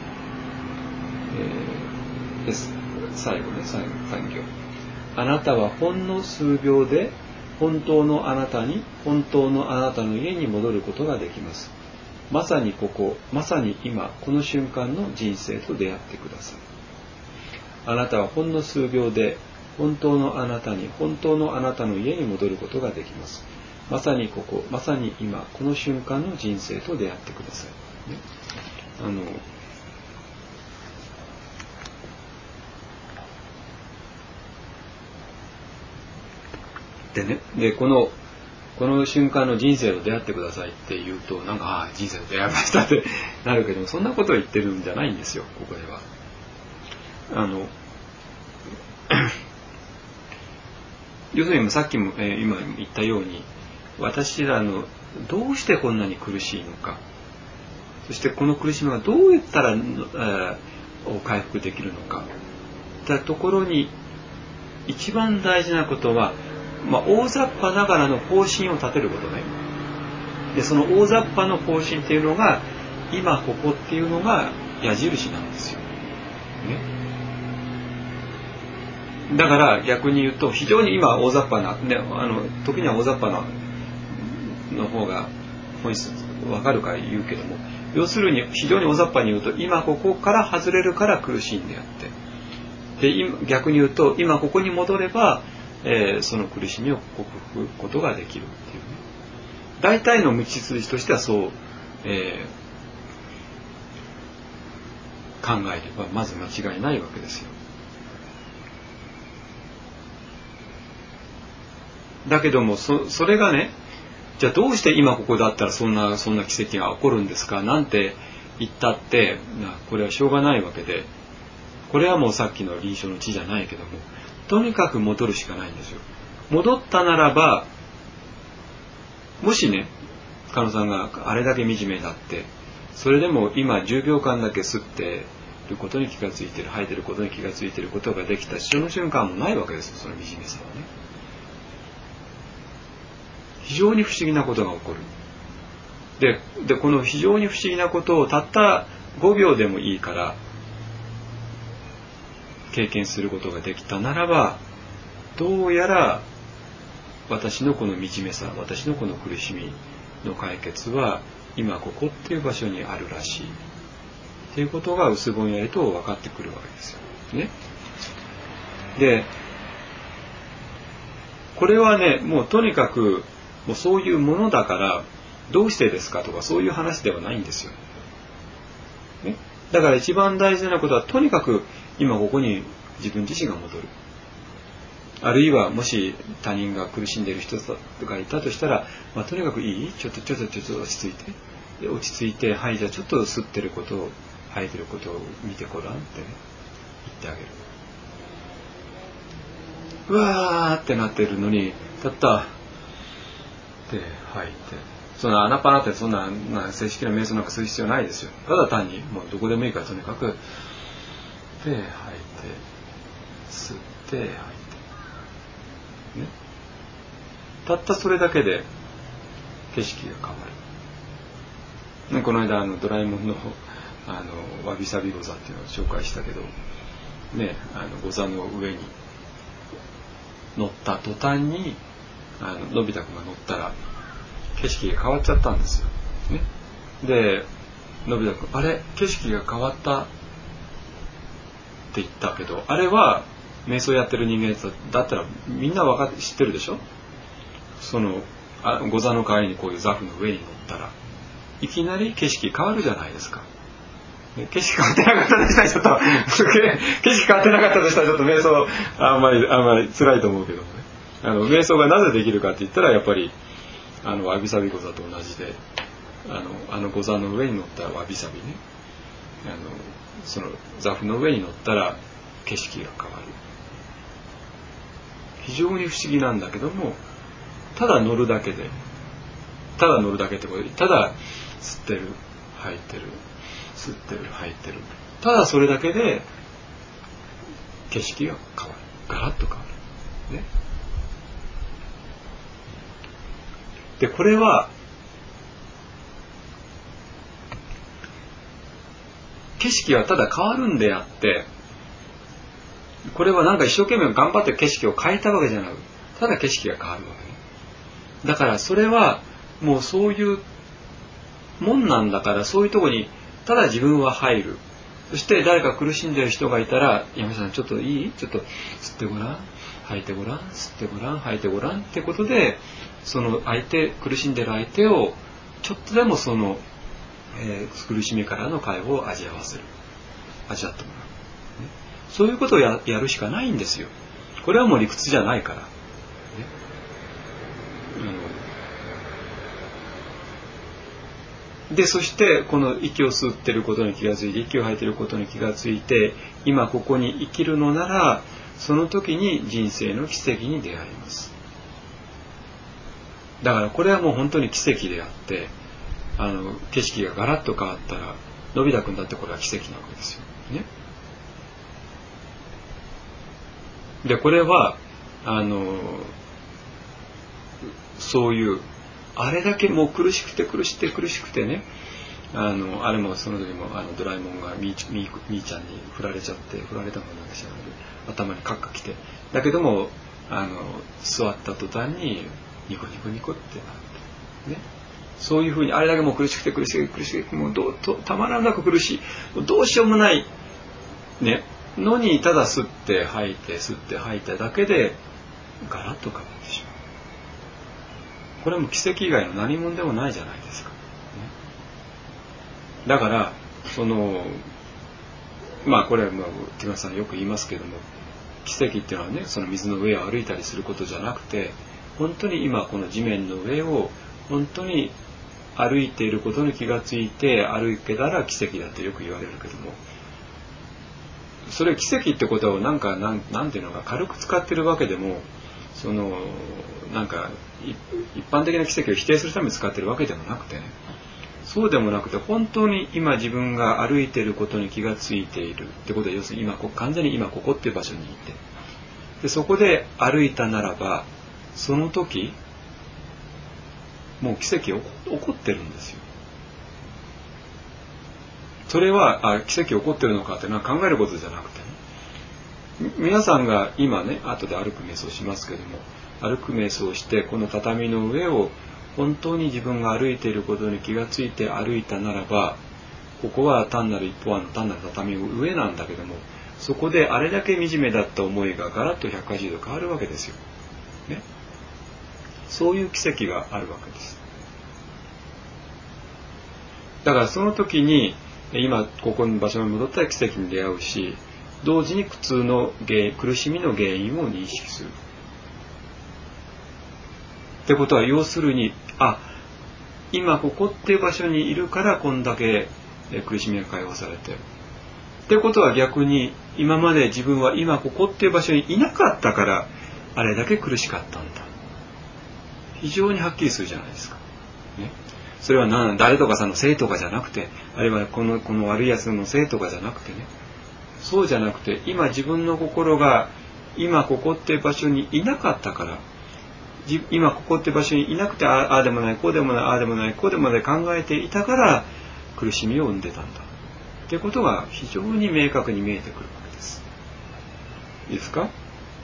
最後ね、3行。あなたはほんの数秒で本当のあなたに、本当のあなたの家に戻ることができます。まさにここ、まさに今、この瞬間の人生と出会ってください。あなたはほんの数秒で本当のあなたに、本当のあなたの家に戻ることができます。まさにここ、まさに今、この瞬間の人生と出会ってください。ね、でね、でこの瞬間の人生と出会ってくださいって言うと、なんか人生と出会いましたってなるけども、そんなことを言ってるんじゃないんですよ、ここでは。要するにさっきも、今言ったように、私らのどうしてこんなに苦しいのか、そしてこの苦しみがどうやったら回復できるのか、 ったところに一番大事なことは、大雑把ながらの方針を立てることね。でその大雑把の方針っていうのが今ここっていうのが矢印なんですよ、ね、だから逆に言うと非常に今大雑把な、ね、時には大雑把なの方が本質分かるから言うけども、要するに非常に大雑把に言うと今ここから外れるから苦しいんであって、で逆に言うと今ここに戻れば、その苦しみを克服ことができるっていうね、大体の道筋としてはそう、考えればまず間違いないわけですよ。だけども それがね、じゃあどうして今ここだったらそんな奇跡が起こるんですかなんて言ったってこれはしょうがないわけで、これはもうさっきの臨床の知じゃないけども、とにかく戻るしかないんですよ。戻ったならば、もしね鹿野さんがあれだけ惨めだってそれでも今10秒間だけ吸ってることに気がついてる、吐いてることに気がついてることができたその瞬間もないわけですよ、その惨めさはね。非常に不思議なことが起こる。でこの非常に不思議なことをたった5秒でもいいから経験することができたならば、どうやら私のこの惨めさ、私のこの苦しみの解決は今ここっていう場所にあるらしいっていうことが薄ぼんやりと分かってくるわけですよ、ね。でこれはね、もうとにかくもうそういうものだからどうしてですかとかそういう話ではないんですよ、ね。だから一番大事なことはとにかく今ここに自分自身が戻る。あるいはもし他人が苦しんでいる人がいたとしたら、とにかくいい？ちょっと落ち着いて。落ち着いて、はい、じゃあちょっと吸ってることを、吐いてることを見てごらんってね、言ってあげる。うわーってなってるのに、たったって吐いて。そんな穴パナってそんな正式な瞑想なんかする必要ないですよ。ただ単にもうどこでもいいからとにかく、で、吐いて、吸って、吐いて。ね、たったそれだけで景色が変わる、ね、この間ドラえもんのわびさびご座っていうのを紹介したけど、ね、ご座の上に乗った途端にのび太くんが乗ったら景色が変わっちゃったんですよ、ね、でのび太くん、あれ景色が変わったって言ったけど、あれは瞑想やってる人間だったらみんな知ってるでしょ。そのご座の代わりにこういう座布の上に乗ったらいきなり景色変わるじゃないですか。景色変わってなかったとしたらちょっと景色変わってなかったとしたらちょっと瞑想あんまり辛いと思うけどもね、瞑想がなぜできるかって言ったらやっぱりわびさびご座と同じでご座の上に乗ったらわびさびね、その座布の上に乗ったら景色が変わる。非常に不思議なんだけども、ただ乗るだけってことで、ただ吸ってる吐いてる吸ってる吐いてる、ただそれだけで景色が変わる、ガラッと変わる、ね。でこれは景色はただ変わるんであって、これはなんか一生懸命頑張って景色を変えたわけじゃなく、ただ景色が変わるわけね。だからそれはもうそういうもんなんだから、そういうところにただ自分は入る。そして誰か苦しんでる人がいたら、山下さんちょっといい？ちょっと吸ってごらん、吐いてごらん、吸ってごらん、吐いてごらんってことで、その苦しんでる相手をちょっとでもその、苦しみからの解放を味わってもらう、そういうことを やるしかないんですよ。これはもう理屈じゃないから、ね。でそしてこの息を吸ってることに気がついて、息を吐いてることに気がついて、今ここに生きるのなら、その時に人生の奇跡に出会います。だからこれはもう本当に奇跡であって、景色がガラッと変わったら、のび太くんだってこれは奇跡なわけですよね。 でこれはそういうあれだけもう苦しくてね、あれもその時もドラえもんがみーちゃんに振られたもんなんかしら頭にカッカきて、だけども座った途端にニコニコニコってなってね、そういうふうにあれだけもう苦しくてもうたまらなく苦しい、どうしようもないねのに、ただ吸って吐いてだけでガラッと変わってしまう。これも奇跡以外の何者でもないじゃないですか、ね、だからこれは木村さんよく言いますけども、奇跡っていうのはね、その水の上を歩いたりすることじゃなくて、本当に今この地面の上を本当に歩いていることに気がついて歩けたら奇跡だとよく言われるけども、それ奇跡ってことをなんていうのか軽く使ってるわけでも、なんか一般的な奇跡を否定するために使ってるわけでもなくてね、そうでもなくて、本当に今自分が歩いていることに気がついているってことは、要するに完全に今ここっていう場所にいて、でそこで歩いたならば、その時もう奇跡起こってるんですよ。それは奇跡起こってるのかっていうのは考えることじゃなくてね、皆さんが今ね、後で歩く瞑想しますけども、歩く瞑想をしてこの畳の上を本当に自分が歩いていることに気がついて歩いたならば、ここは単なる一方単なる畳の上なんだけども、そこであれだけ惨めだった思いがガラッと180度変わるわけですよ、ね、そういう奇跡があるわけです。だからその時に今ここの場所に戻ったら奇跡に出会うし、同時に苦しみの原因を認識するってことは、要するに今ここっていう場所にいるからこんだけ苦しみが解放されてるってことは、逆に今まで自分は今ここっていう場所にいなかったからあれだけ苦しかったんだ、非常にはっきりするじゃないですか、ね、それは誰とかさんのせいとかじゃなくて、あるいはこの悪いやつのせいとかじゃなくてね、そうじゃなくて、今自分の心が今ここっていう場所にいなかったから、今ここって場所にいなくて、ああでもないこうでもないああでもないこうでもない考えていたから苦しみを生んでたんだってことが非常に明確に見えてくるわけです。いいですか？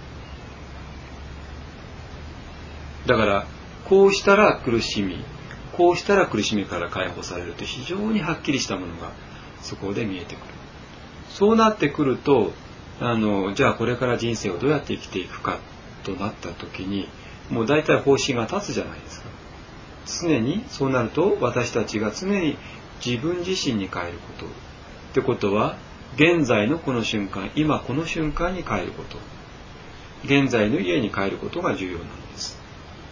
だからこうしたら苦しみ、こうしたら苦しみから解放されると、非常にはっきりしたものがそこで見えてくる。そうなってくると、じゃあこれから人生をどうやって生きていくかとなった時に、もう大体方針が立つじゃないですか。常にそうなると、私たちが常に自分自身に変えることってことは、現在のこの瞬間、今この瞬間に変えること、現在の家に変えることが重要なんです。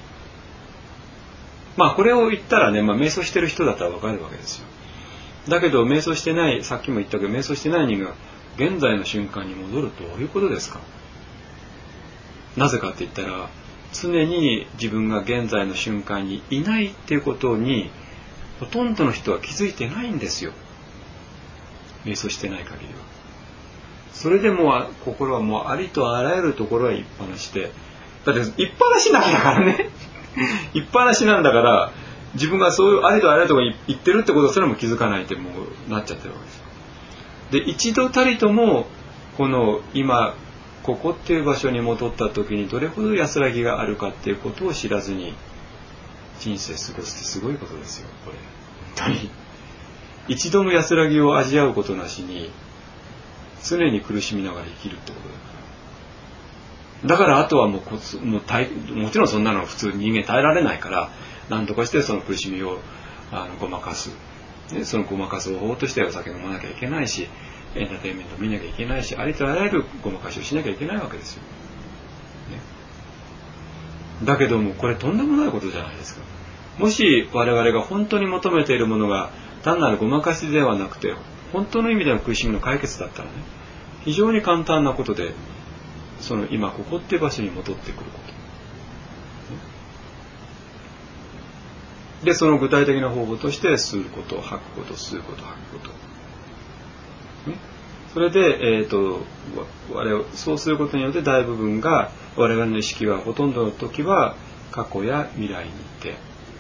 これを言ったらね、瞑想してる人だったら分かるわけですよ。だけど瞑想してない、さっきも言ったけど瞑想してない人が現在の瞬間に戻るとどういうことですか？なぜかって言ったら、常に自分が現在の瞬間にいないっていうことにほとんどの人は気づいてないんですよ、瞑想してない限りは。それでも心はもうありとあらゆるところへ行っぱなしで、だって行っぱなしなんだからね行っぱなしなんだから、自分がそういうありとあらゆるところに行ってるってことすらも気づかないってもうなっちゃってるわけですよ。で、一度たりともこの今ここっていう場所に戻った時にどれほど安らぎがあるかっていうことを知らずに人生過ごすってすごいことですよ、これ。本当に一度も安らぎを味わうことなしに常に苦しみながら生きるってことだから、あとはもちろんそんなの普通人間耐えられないから、何とかしてその苦しみをごまかす、ね、そのごまかす方法としてはお酒飲まなきゃいけないし、エンターテインメント見なきゃいけないし、ありとあらゆるごまかしをしなきゃいけないわけですよ、ね、だけどもこれとんでもないことじゃないですか。もし我々が本当に求めているものが単なるごまかしではなくて、本当の意味での苦しみの解決だったらね、非常に簡単なことでその今ここっていう場所に戻ってくること、でその具体的な方法として吸うこと、吐くこと、吸うこと、吐くこと、ね、 それで、そうすることによって大部分が我々の意識はほとんどの時は過去や未来にいて、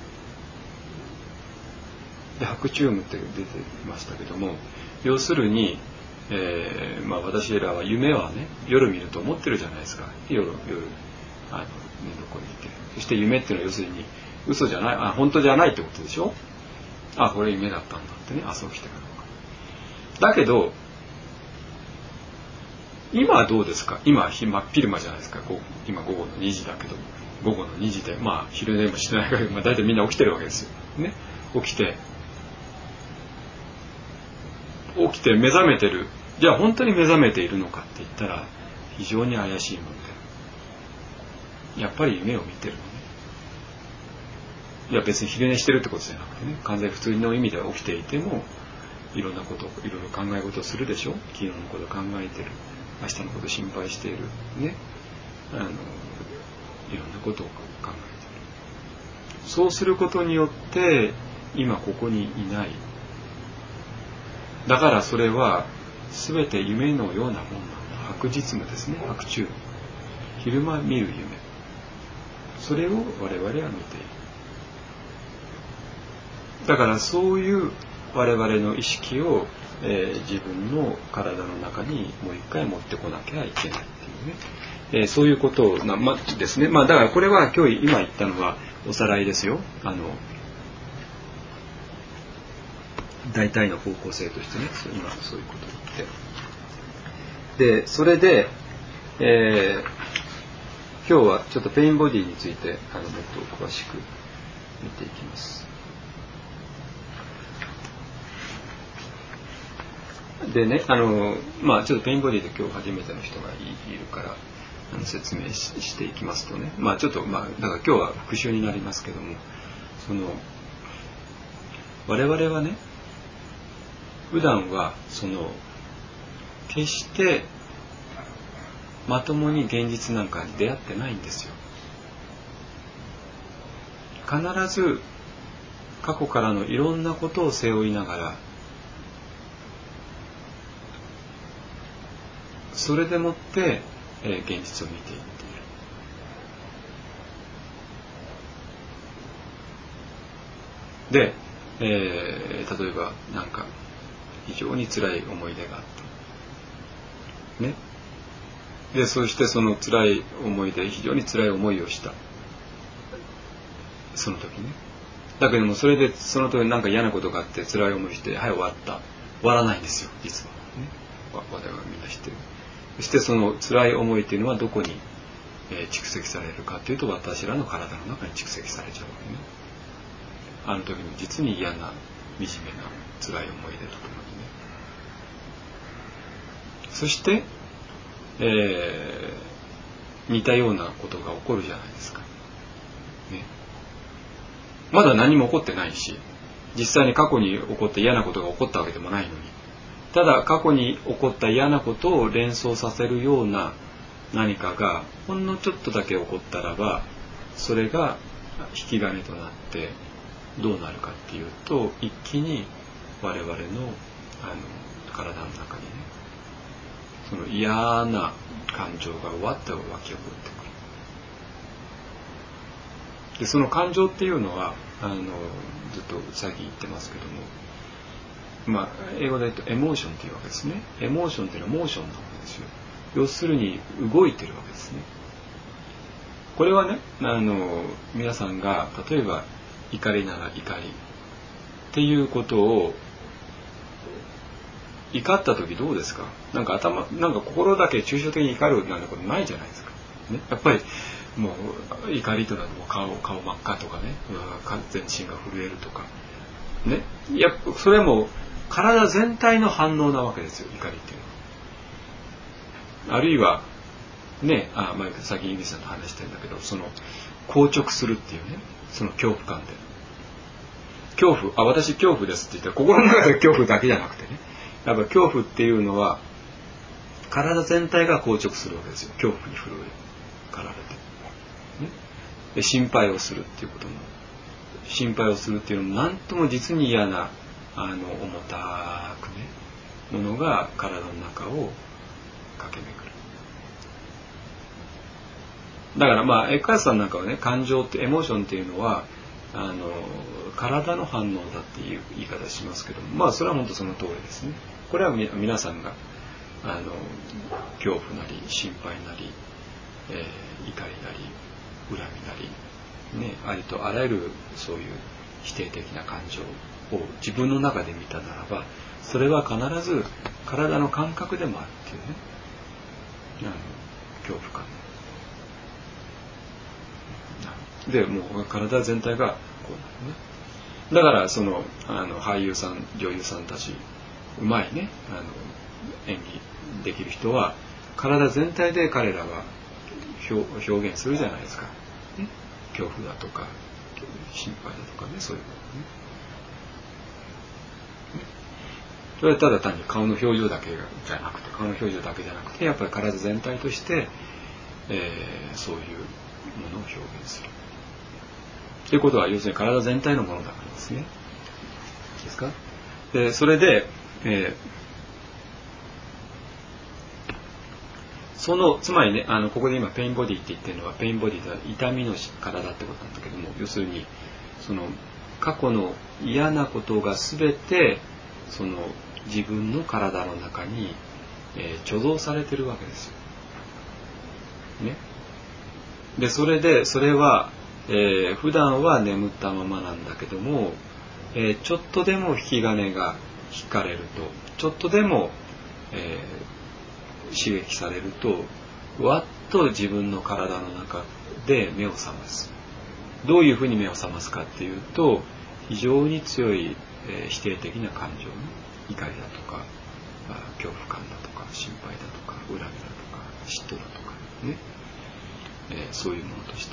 で白チュームって出てましたけども、要するに、私らは夢はね、夜見ると思ってるじゃないですか。夜寝床にいて、そして夢っていうのは要するに嘘じゃない、本当じゃないってことでしょ。これ夢だったんだってね、朝起きてからだけど今はどうですか。今は真っ昼間じゃないですか。今午後の2時だけど、午後の2時で昼寝もしてないから、大体みんな起きてるわけですよね。起きて目覚めてる。じゃあ本当に目覚めているのかって言ったら非常に怪しいもので、やっぱり夢を見てるのね。いや別に昼寝してるってことじゃなくてね、完全に普通の意味では起きていてもいろんなこと、いろいろ考え事をするでしょ。昨日のことを考えてる、明日のことを心配しているね、いろんなことを考えている。そうすることによって今ここにいない。だからそれは全て夢のようなものなんだ。白日夢ですね。白昼、昼間見る夢、それを我々は見ている。だからそういう我々の意識を、自分の体の中にもう一回持ってこなきゃいけないっていうね、そういうことですね。だからこれは今言ったのはおさらいですよ。大体の方向性としてね、今そういうことを言って、でそれで、今日はちょっとペインボディについてもっと詳しく見ていきます。でね、ちょっとペインボディで今日初めての人がいるから説明していきますとね、ちょっとだから今日は復習になりますけども、我々はね、普段は決してまともに現実なんかに出会ってないんですよ。必ず過去からのいろんなことを背負いながら、それでもって、現実を見ていっている。で、例えば非常に辛い思い出があったね。でそしてその辛い思い出、非常に辛い思いをしたその時ね。だけどもそれでその時嫌なことがあって辛い思いして、はい終わった、終わらないんですよ実はね。我々はみんな知ってる。そしてその辛い思いというのはどこに、蓄積されるかというと、私らの体の中に蓄積されちゃうわけね。あの時の実に嫌な惨めな辛い思い出とともにね。そして、似たようなことが起こるじゃないですか、ね。まだ何も起こってないし、実際に過去に起こった嫌なことが起こったわけでもないのに、ただ過去に起こった嫌なことを連想させるような何かがほんのちょっとだけ起こったらば、それが引き金となってどうなるかっていうと、一気に我々の体の中にね、その嫌な感情がわっと湧き起こってくる。でその感情っていうのはずっと最近言ってますけども、英語で言うとエモーションっていうわけですね。エモーションっていうのはモーションなわけですよ。要するに動いてるわけですね。これはね、皆さんが例えば怒りなら怒りっていうことを、怒った時どうですか。心だけ抽象的に怒るなんてことないじゃないですか、ね。やっぱりもう怒りというのはもう顔真っ赤とかね、全身が震えるとかね。いやそれはもう体全体の反応なわけですよ、怒りっていうのは。あるいはね、さっきイミさんと話してるんだけど、その硬直するっていうね、その恐怖感で、私恐怖ですって言ったら心の中で恐怖だけじゃなくてね、やっぱ恐怖っていうのは体全体が硬直するわけですよ。恐怖に震えかられて、ね。で心配をするっていうことも、心配をするっていうのもなんとも実に嫌な重たくね、 ものが体の中を駆け巡る。だからエッカートさんなんかはね、感情ってエモーションっていうのは体の反応だっていう言い方しますけども、それは本当その通りですね。これは皆さんが恐怖なり心配なり、怒りなり恨みなり、ありとあらゆるそういう否定的な感情を自分の中で見たならば、それは必ず体の感覚でもあるっていうね、恐怖感で、もう体全体がこうなるね。だから俳優さん女優さんたちうまいね、演技できる人は体全体で彼らは表現するじゃないですか、ね、恐怖だとか心配だとかね、そういうのね。それはただ単に顔の表情だけじゃなくて、やっぱり体全体として、そういうものを表現するということは、要するに体全体のものだからですね。いいですか？でそれで、つまりね、ここで今ペインボディって言ってるのは、ペインボディとは痛みの体ってことなんだけども、要するに過去の嫌なことが全て自分の体の中に、貯蔵されてるわけですよ。ね。でそれは、普段は眠ったままなんだけども、ちょっとでも引き金が引かれると、ちょっとでも、刺激されると、わっと自分の体の中で目を覚ます。どういうふうに目を覚ますかっていうと、非常に強い、否定的な感情、ね、怒りだとか恐怖感だとか心配だとか恨みだとか嫉妬だとかね、そういうものとして、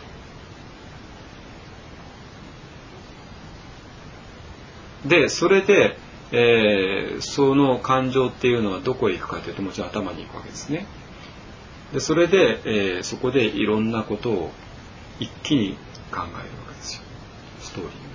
でそれで、その感情っていうのはどこへ行くかというと、もちろん頭に行くわけですね。でそれで、そこでいろんなことを一気に考えるわけですよ、ストーリーをね。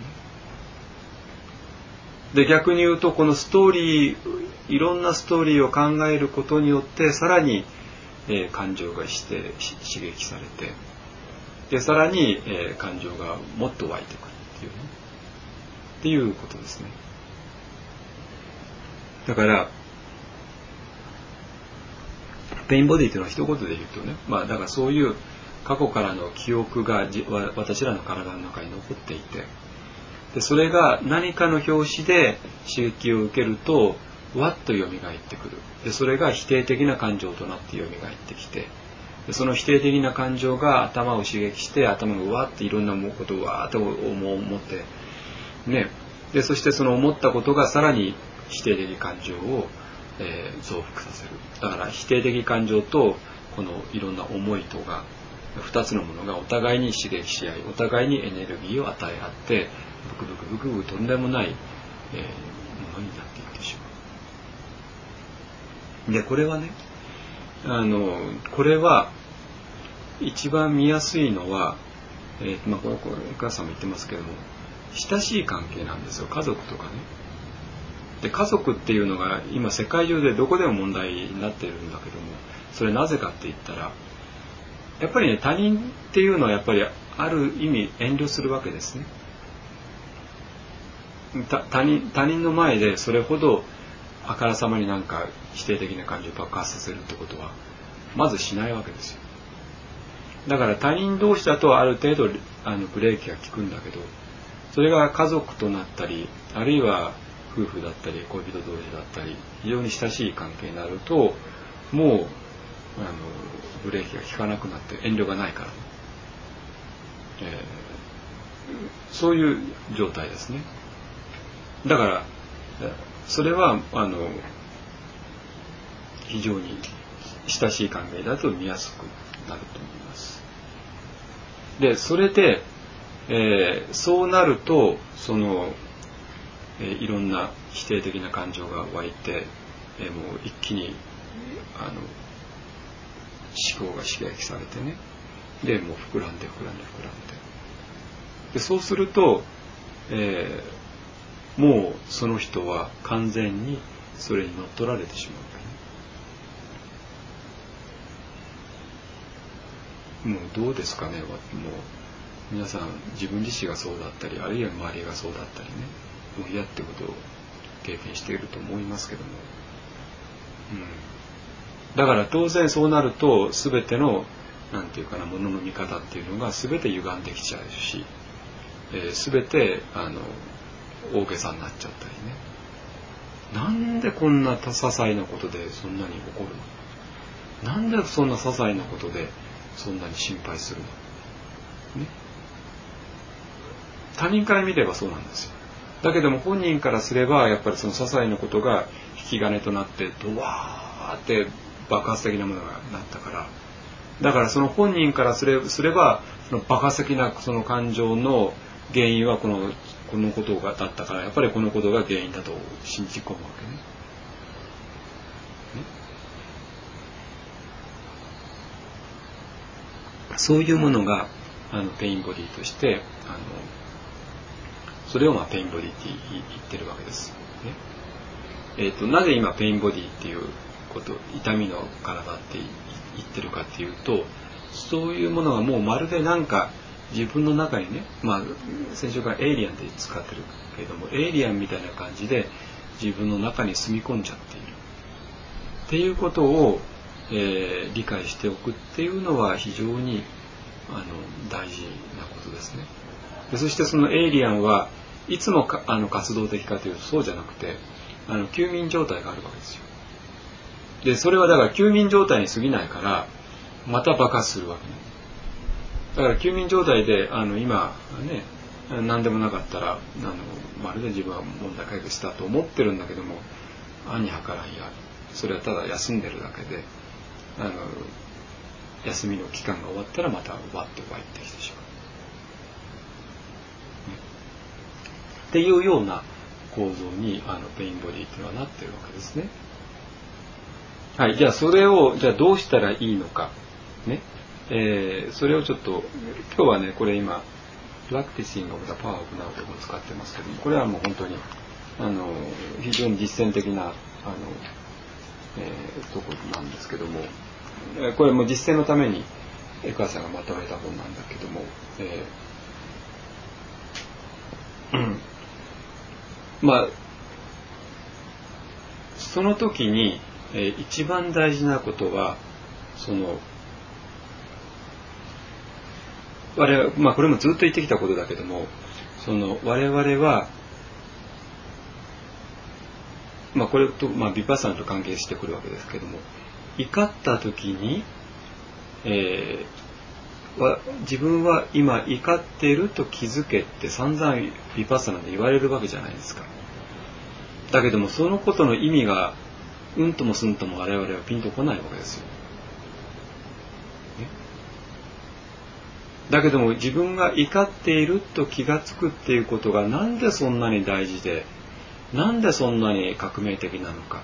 で逆に言うと、このストーリー、いろんなストーリーを考えることによって、さらに、感情が刺激されて、でさらに、感情がもっと湧いてくるっていうね、っていうことですね。だからペインボディというのは一言で言うとね、だからそういう過去からの記憶が私らの体の中に残っていて、でそれが何かの拍子で刺激を受けるとわっと蘇ってくる。でそれが否定的な感情となって蘇ってきて、でその否定的な感情が頭を刺激して、頭がわっていろんなことをわーっと思ってね、でそしてその思ったことがさらに否定的感情を、増幅させる。だから否定的感情とこのいろんな思いとが、2つのものがお互いに刺激し合い、お互いにエネルギーを与え合って、ブクブクブクブクとんでもない、ものになっていってしまう。でこれはね、これは一番見やすいのは、これお母さんも言ってますけども、親しい関係なんですよ、家族とかね。で家族っていうのが今世界中でどこでも問題になっているんだけども、それなぜかって言ったら、やっぱりね、他人っていうのはやっぱりある意味遠慮するわけですね。他人の前でそれほどあからさまになんか否定的な感情を爆発させるってことはまずしないわけですよ。だから他人同士だとある程度ブレーキが効くんだけど、それが家族となったり、あるいは夫婦だったり恋人同士だったり、非常に親しい関係になると、もうブレーキが効かなくなって、遠慮がないから、そういう状態ですね。だからそれは非常に親しい関係だと見やすくなると思います。でそれで、そうなるといろんな否定的な感情が湧いて、もう一気に思考が刺激されてね、でもう膨らんででそうすると、もうその人は完全にそれに乗っ取られてしまうわけね。もうどうですかね。もう皆さん自分自身がそうだったり、あるいは周りがそうだったりね、もう嫌ってことを経験していると思いますけども、だから当然そうなると全てのなんていうかな、ものの見方っていうのが全て歪んできちゃうし、全て大げさになっちゃったりね。なんでこんな些細なことでそんなに怒るの？なんでそんな些細なことでそんなに心配するの？ね。他人から見ればそうなんですよ。だけども本人からすればやっぱりその些細なことが引き金となってドワーって爆発的なものがなったから、だからその本人からすればその爆発的なその感情の原因はこのことがだったから、やっぱりこのことが原因だと信じ込むわけね。そういうものがペインボディとしてそれをペインボディって言ってるわけです、ね。なぜ今ペインボディっていうこと痛みの体って言ってるかっていうと、そういうものがもうまるでなんか自分の中にね、先週からエイリアンって使ってるけれども、エイリアンみたいな感じで自分の中に住み込んじゃっているっていうことを、理解しておくっていうのは非常に大事なことですね。でそしてそのエイリアンはいつも活動的かというとそうじゃなくて休眠状態があるわけですよ。でそれはだから休眠状態に過ぎないからまた爆発するわけね。だから休眠状態で今ね何でもなかったらまるで自分は問題解決したと思ってるんだけども暗に計らんや、それはただ休んでるだけで休みの期間が終わったらまたバッと湧いてきてしまう、っていうような構造にペインボディっていうのはなってるわけですね。はい、じゃあそれをどうしたらいいのかね。それをちょっと今日はねこれ今Practicing of the Power of Nowというのを使ってますけども、これはもう本当に非常に実践的なところなんですけども、これも実践のために江川さんがまとめた本なんだけども、その時に、一番大事なことはその我々、これもずっと言ってきたことだけども、その我々は、これと、ヴィパッサナと関係してくるわけですけども、怒った時に、自分は今怒っていると気づけって散々ヴィパッサナで言われるわけじゃないですか。だけどもそのことの意味がうんともすんとも我々はピンとこないわけですよ。だけども自分が怒っていると気がつくっていうことがなんでそんなに大事で、なんでそんなに革命的なのか。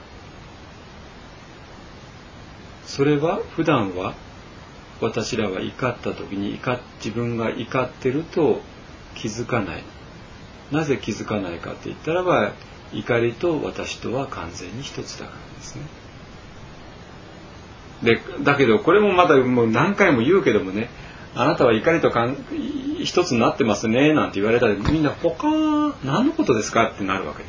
それは普段は私らは怒った時に自分が怒ってると気づかない。なぜ気づかないかって言ったらば、怒りと私とは完全に一つだからですね。だけどこれもまだもう何回も言うけどもね、あなたは怒りと一つになってますねなんて言われたらみんな他何のことですかってなるわけね。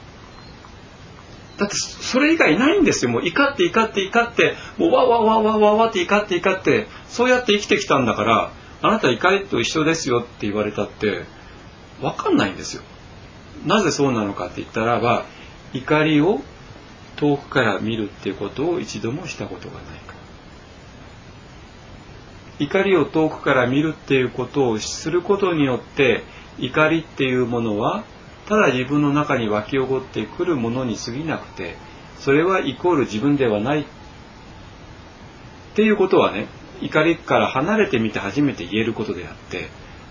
だってそれ以外ないんですよ。もう怒ってもうわって怒ってそうやって生きてきたんだから、あなた怒りと一緒ですよって言われたって分かんないんですよ。なぜそうなのかって言ったらば、怒りを遠くから見るっていうことを一度もしたことがないから。怒りを遠くから見るっていうことをすることによって、怒りっていうものはただ自分の中に湧き起こってくるものに過ぎなくて、それはイコール自分ではないっていうことはね、怒りから離れてみて初めて言えることであって、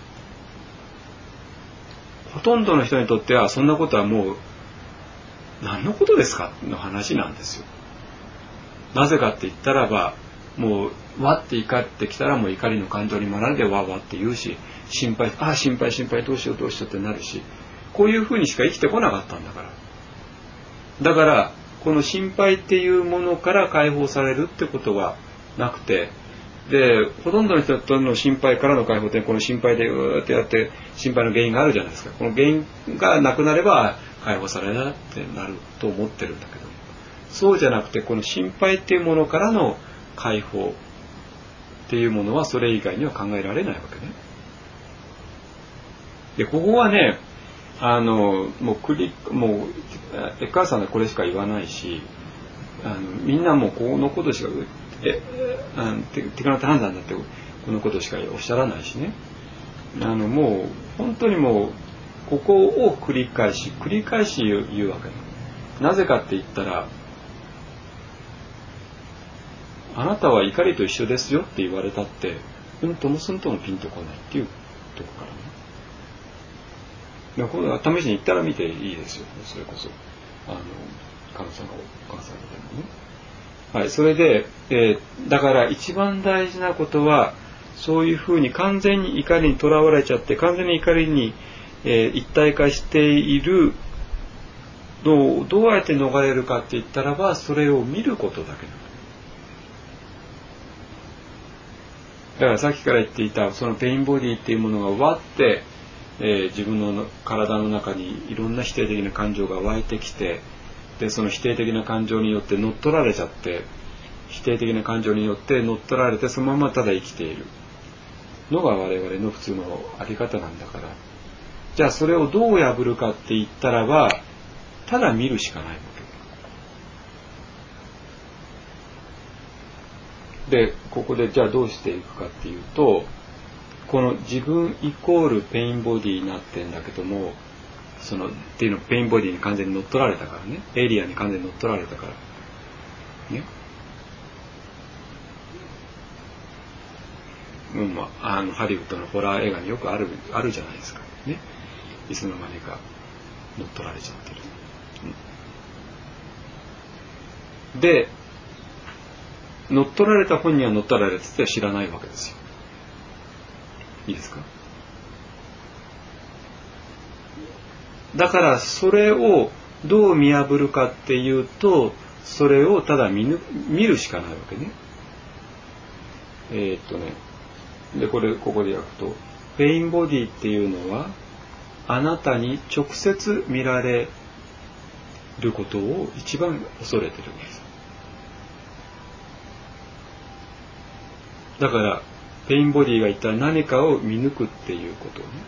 ほとんどの人にとってはそんなことはもう何のことですかの話なんですよ。なぜかって言ったらば、もうわって怒ってきたらもう怒りの感情に学んでわって言うし、心配どうしようってなるし、こういうふうにしか生きてこなかったんだから。だからこの心配っていうものから解放されるってことはなくて、でほとんどの人の心配からの解放ってこの心配でうーってやって心配の原因があるじゃないですか。この原因がなくなれば解放されなってなると思ってるんだけど、そうじゃなくてこの心配っていうものからの解放っていうものはそれ以外には考えられないわけね。でここはねもうエッカーさんはこれしか言わないし、みんなもうこのことしかテクノ判断だってこのことしかおっしゃらないしね、もう本当にもうここを繰り返し言うわけなぜかって言ったら、あなたは怒りと一緒ですよって言われたってともすんともピンとこないっていうとこからね。これは試しに行ったら見ていいですよ。それこそ神さんがお母さんみたいなね。はい、それで、だから一番大事なことはそういうふうに完全に怒りにとらわれちゃって完全に怒りに、一体化しているのをどうやって逃れるかって言ったらば、それを見ることだけなの。だからさっきから言っていたそのペインボディっていうものがわって、自分の体の中にいろんな否定的な感情が湧いてきて、でその否定的な感情によって乗っ取られちゃって、否定的な感情によって乗っ取られてそのままただ生きているのが我々の普通のあり方なんだから、じゃあそれをどう破るかって言ったらば、ただ見るしかないわけで、ここでじゃあどうしていくかっていうと、この自分イコールペインボディになってんだけども、そのっていうのペインボディに完全に乗っ取られたからね、エイリアンに完全に乗っ取られたからね、ハリウッドのホラー映画によくあるじゃないですかね、いつの間にか乗っ取られちゃってる、で乗っ取られた本人は乗っ取られたって知らないわけですよ。いいですか。だからそれをどう見破るかっていうと、それをただ見るしかないわけね。でここで訳すと、ペインボディっていうのはあなたに直接見られることを一番恐れてるんです。だからペインボディが一体何かを見抜くっていうことをね。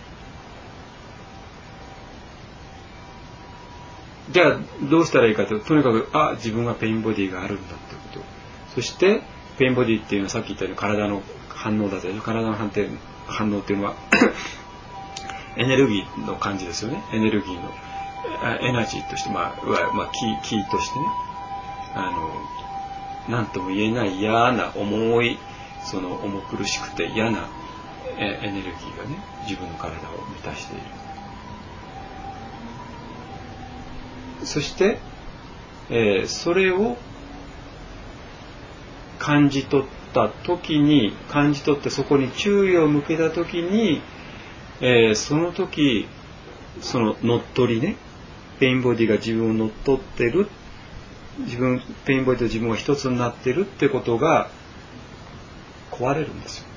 じゃあどうしたらいいかというと、とにかく自分はペインボディがあるんだってこと。そしてペインボディっていうのはさっき言ったように体の反応だと、体の反応っていうのはエネルギーの感じですよね。エネルギーのエナジーとして、キーとしてね、何とも言えない嫌な重い、その重苦しくて嫌なエネルギーがね、自分の体を満たしている。そして、それを感じ取ってそこに注意を向けた時に、その時その乗っ取りね、ペインボディが自分を乗っ取ってる、ペインボディと自分は一つになってるってことが壊れるんですよ。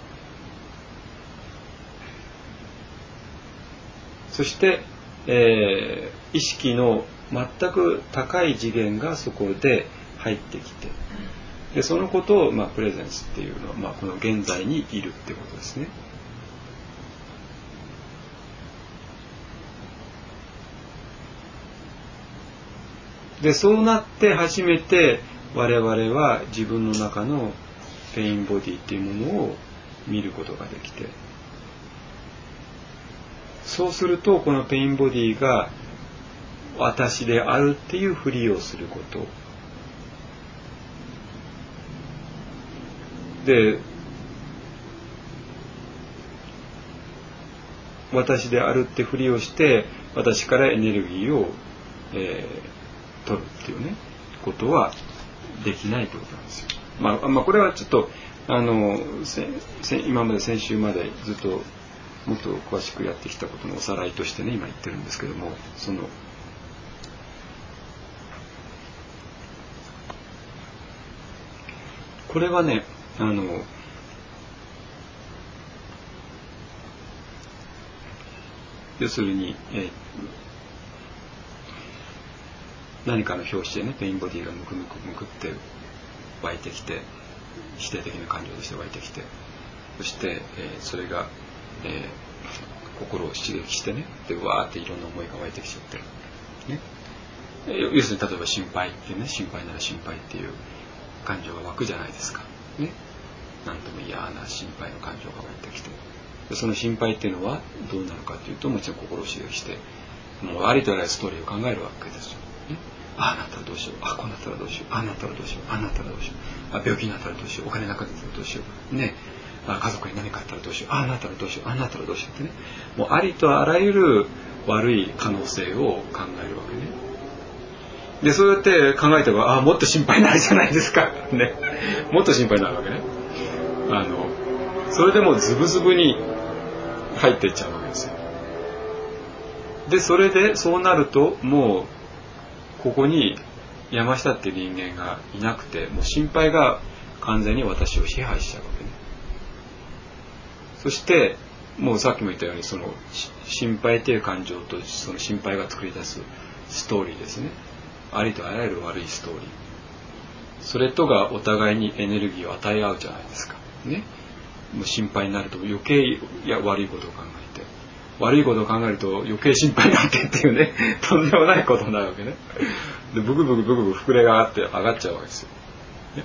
そして、意識の全く高い次元がそこで入ってきて、でそのことを、プレゼンスっていうのは、この現在にいるってことですね。でそうなって初めて我々は自分の中のペインボディっていうものを見ることができて、そうするとこのペインボディが私であるっていうふりをすることで、私であるってふりをして私からエネルギーを、取るっていうねことはできないということなんですよ。これはちょっと今まで先週までずっともっと詳しくやってきたことのおさらいとしてね今言ってるんですけども、 これはね、要するに、何かの拍子でね、ペインボディがムクムクムクって湧いてきて、否定的な感情として湧いてきて、そして、それが、心を刺激してね、でわーっていろんな思いが湧いてきちゃって、ね、要するに例えば心配ってね、心配なら心配っていう感情が湧くじゃないですか、ね、なんとも嫌な心配の感情が湧いてきて、でその心配っていうのはどうなのかというと、もちろん心を刺激して、もうありとあらゆるストーリーを考えるわけですよ、ね、ああなったらどうしよう、あこうなったらどうしよう、ああなったらどうしよう、ああなったらどうしよう、あ病気になったらどうしよう、お金なくなったらどうしようね、家族に何かあったらどうしよう、ああなったらどうしよう、ああなったらどうしようってね、もうありとあらゆる悪い可能性を考えるわけね。でそうやって考えてば、もっと心配になるじゃないですかね、もっと心配になるわけね。それでもうズブズブに入っていっちゃうわけですよ。でそれでそうなると、もうここに山下っていう人間がいなくて、もう心配が完全に私を支配しちゃうわけね。そしてもうさっきも言ったように、その心配っていう感情とその心配が作り出すストーリーですね、ありとあらゆる悪いストーリー、それとがお互いにエネルギーを与え合うじゃないですかね。もう心配になると余計悪いことを考えて、悪いことを考えると余計心配になってっていうねとんでもないことになるわけね。でブクブクブクブク膨れ上がっちゃうわけですよ、ね、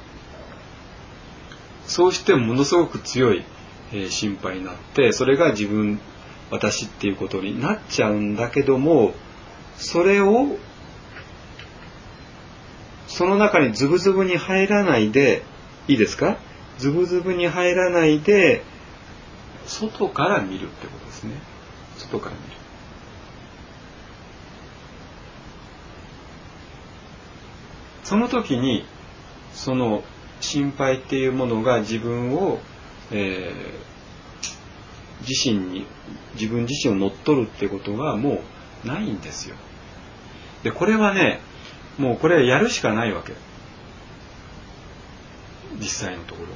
そうしてものすごく強い、心配になって、それが私っていうことになっちゃうんだけども、それをその中にズブズブに入らないで、いいですか、ズブズブに入らないで外から見るってことですね。外から見る。その時にその心配っていうものが自分を、自分自身を乗っ取るってことがもうないんですよ。でこれはね、もうこれやるしかないわけ、実際のところ。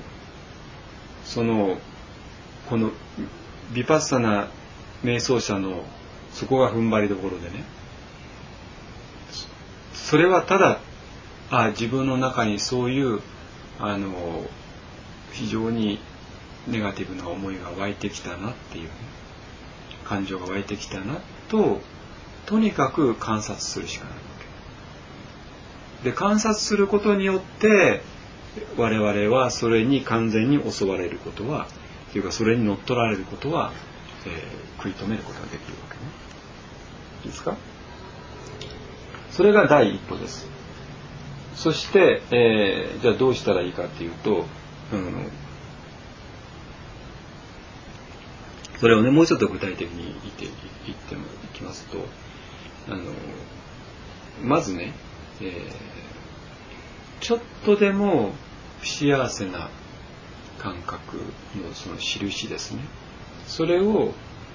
このヴィパッサナ瞑想者のそこが踏ん張りどころでね、それはただ自分の中にそういう非常にネガティブな思いが湧いてきたなっていう、ね、感情が湧いてきたなとにかく観察するしかないわけで、観察することによって我々はそれに完全に襲われることはというか、それに乗っ取られることは、食い止めることができるわけね。いいですか。それが第一歩です。そして、じゃあどうしたらいいかっていうと、それをねもうちょっと具体的に言っていきますと、まずね、ちょっとでも不幸せな感覚のその印ですね、それを、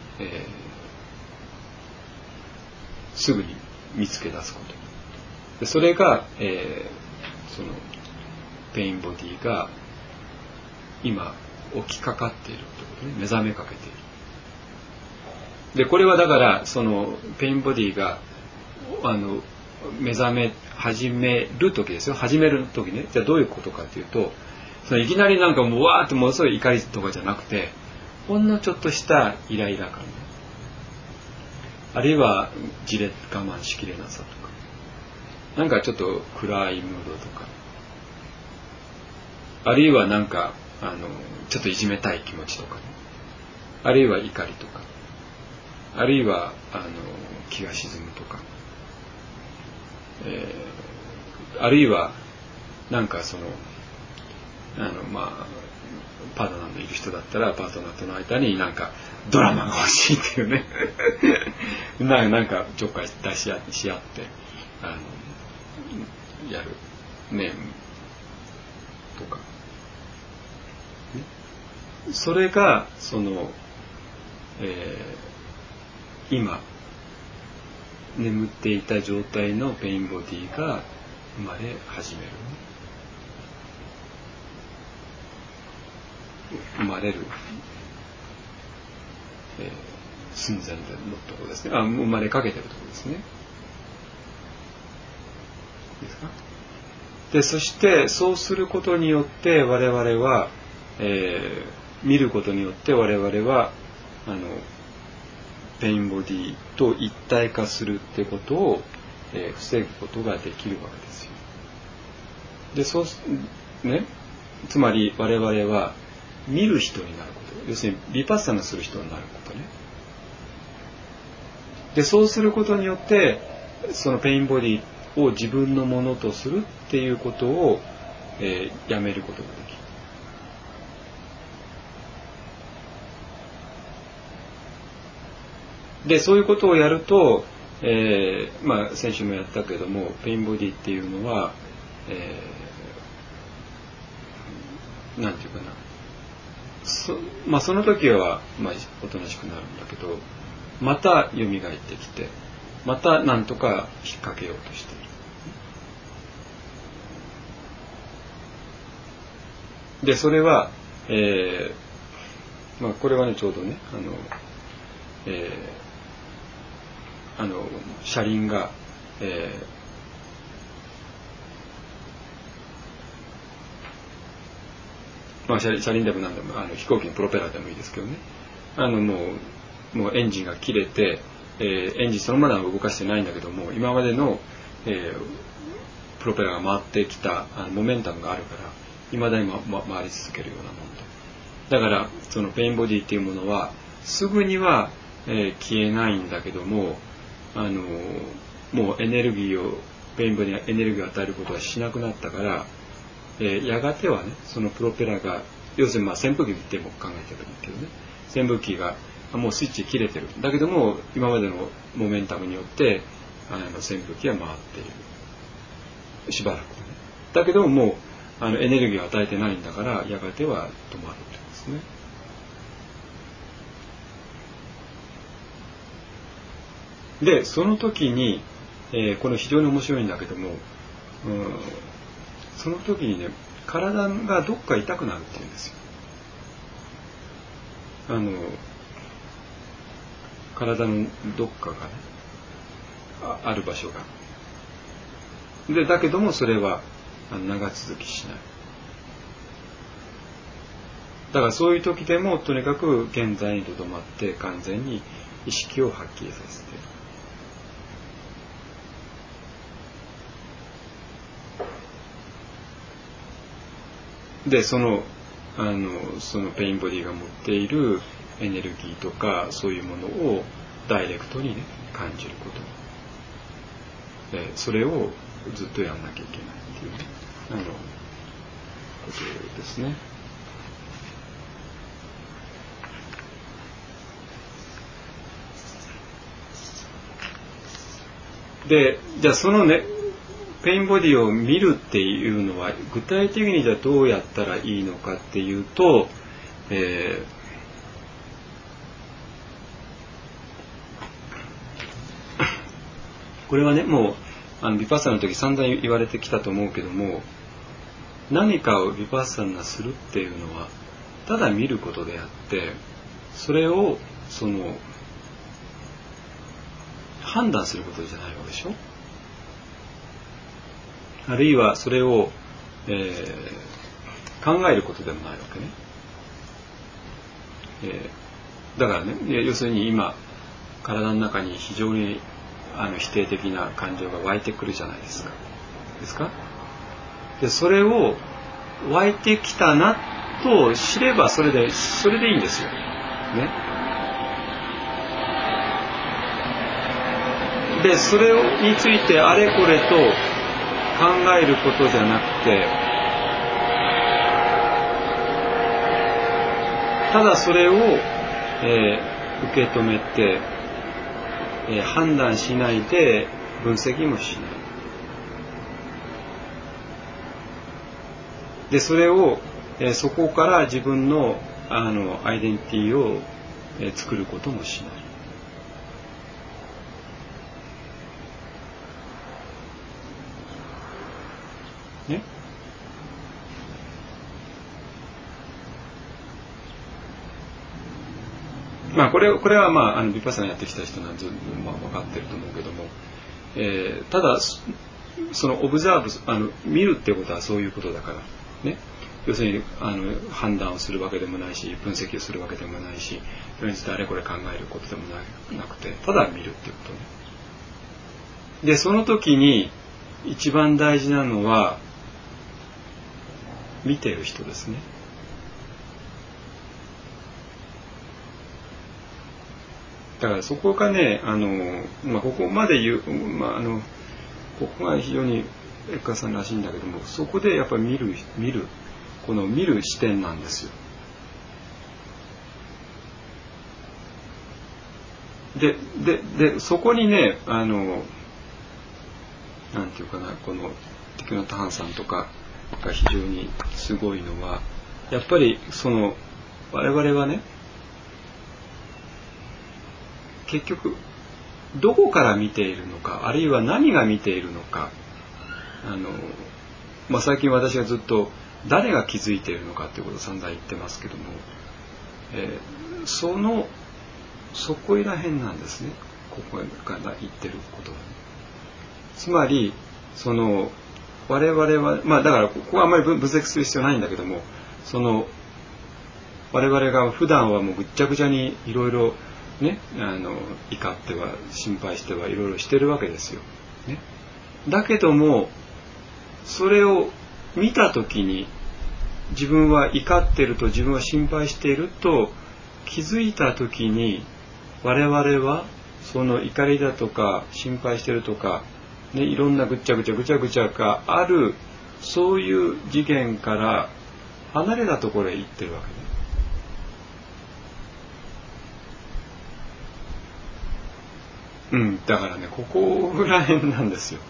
すぐに見つけ出すことで、それが、そのペインボディが今起きかかっているということね、目覚めかけている。でこれはだからそのペインボディが目覚め始める時ですよ。始める時ね、じゃあどういうことかというと、そのいきなりなんかもうわーってものすごい怒りとかじゃなくて、ほんのちょっとしたイライラ感、ね、あるいはじれ我慢しきれなさとか、なんかちょっと暗いムードとか、あるいはなんかちょっといじめたい気持ちとかね、あるいは怒りとか、あるいは気が沈むとか、あるいはなんかそのパートナーのいる人だったらパートナーとの間になんかドラマが欲しいっていうねなんかちょっかい出し合ってやるねとか、ね、それがその、今眠っていた状態のペインボディが生まれ始める。 生まれる、寸前のところですね。生まれかけてるところですね。いいですか？で、そしてそうすることによって我々は、見ることによって我々はペインボディと一体化するってことを、防ぐことができるわけですよ。で、つまり我々は見る人になること、要するにヴィパッサナする人になることね。で、そうすることによってそのペインボディを自分のものとするっていうことを、やめることができる。で、そういうことをやると、先週もやったけども、ペインボディっていうのは、なんていうかな、その時は、おとなしくなるんだけど、また蘇ってきて、またなんとか引っ掛けようとしている。で、それは、これはね、ちょうどね、車輪が、車輪でも何でも飛行機のプロペラでもいいですけどね、もうエンジンが切れて、エンジンそのまま動かしてないんだけども、今までの、プロペラが回ってきたモメンタムがあるから未だに、回り続けるようなもので、だからそのペインボディっていうものはすぐには、消えないんだけども、もうエネルギーをペインボディがエネルギーを与えることはしなくなったから、やがてはね、そのプロペラが、要するに扇風機でも考えてるんだけどね、扇風機がもうスイッチ切れてるだけども、今までのモメンタムによって扇風機は回っている、しばらくね。だけどももうエネルギーを与えてないんだから、やがては止まるというんですね。で、その時に、これ非常に面白いんだけども、その時にね、体がどっか痛くなるっていうんですよ。体のどっかがね、ある場所が。で、だけどもそれは長続きしない。だからそういう時でもとにかく現在にとどまって完全に意識をはっきりさせて。で、そのペインボディが持っているエネルギーとかそういうものをダイレクトにね、感じること、それをずっとやんなきゃいけないっていうね、ことですね。で、じゃあそのね、ペインボディを見るっていうのは具体的にじゃあどうやったらいいのかっていうと、これはね、もうヴィパッサナの時散々言われてきたと思うけども、何かをヴィパッサナするっていうのはただ見ることであって、それを判断することじゃないわけでしょ。あるいはそれを、考えることでもないわけね。だからね、要するに今体の中に非常に否定的な感情が湧いてくるじゃないですか。ですか？で、それを湧いてきたなと知ればそれでいいんですよ。ね。で、それについてあれこれと考えることじゃなくて、ただそれを、受け止めて、判断しないで分析もしない。で、それを、そこから自分のアイデンティティを、作ることもしない。ね。 これはヴィパッサナやってきた人なんて、分かってると思うけども、ただそのオブザーブ見るってことはそういうことだからね。要するに判断をするわけでもないし、分析をするわけでもないし、それについてあれこれ考えることでもなくて、ただ見るっていうことね。でその時に一番大事なのは見てる人ですね。だからそこがね、ここまで言う、ここが非常にエッカーさんらしいんだけども、そこでやっぱり見る視点なんですよ。でそこにね、なんていうかな、このティクナタハンさんとかが非常にすごいのは、やっぱり我々はね、結局どこから見ているのか、あるいは何が見ているのか、最近私はずっと誰が気づいているのかということを散々言ってますけども、そこいら辺なんですね、ここから言ってることは、ね、つまり我々はだからここはあんまり分析する必要ないんだけども、我々が普段はもうぐっちゃぐちゃにいろいろね、怒っては心配してはいろいろしてるわけですよ、ね。だけどもそれを見た時に、自分は怒っていると、自分は心配していると気づいた時に、我々はその怒りだとか心配しているとか、ね、いろんなぐちゃぐちゃがある、そういう次元から離れたところへ行ってるわけね。だからね、ここら辺なんですよ、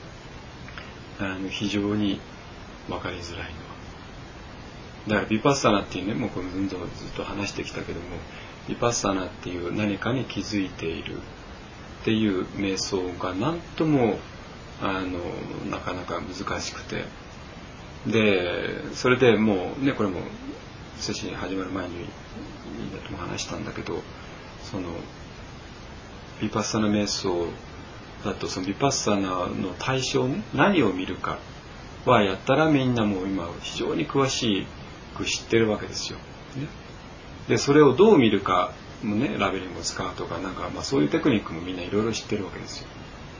非常に分かりづらいのは。だからヴィパッサナっていうね、もうこのずっと話してきたけども、ヴィパッサナっていう何かに気づいているっていう瞑想が何ともなかなか難しくて、でそれでもうね、これもセッション始まる前にみんなとも話したんだけど、ヴィパッサナ瞑想だと、そのヴィパッサナの対象ね、何を見るかはやったらみんなもう今非常に詳しく知ってるわけですよ、ね。でそれをどう見るかもね、ラベリングを使うとかそういうテクニックもみんないろいろ知ってるわけですよ。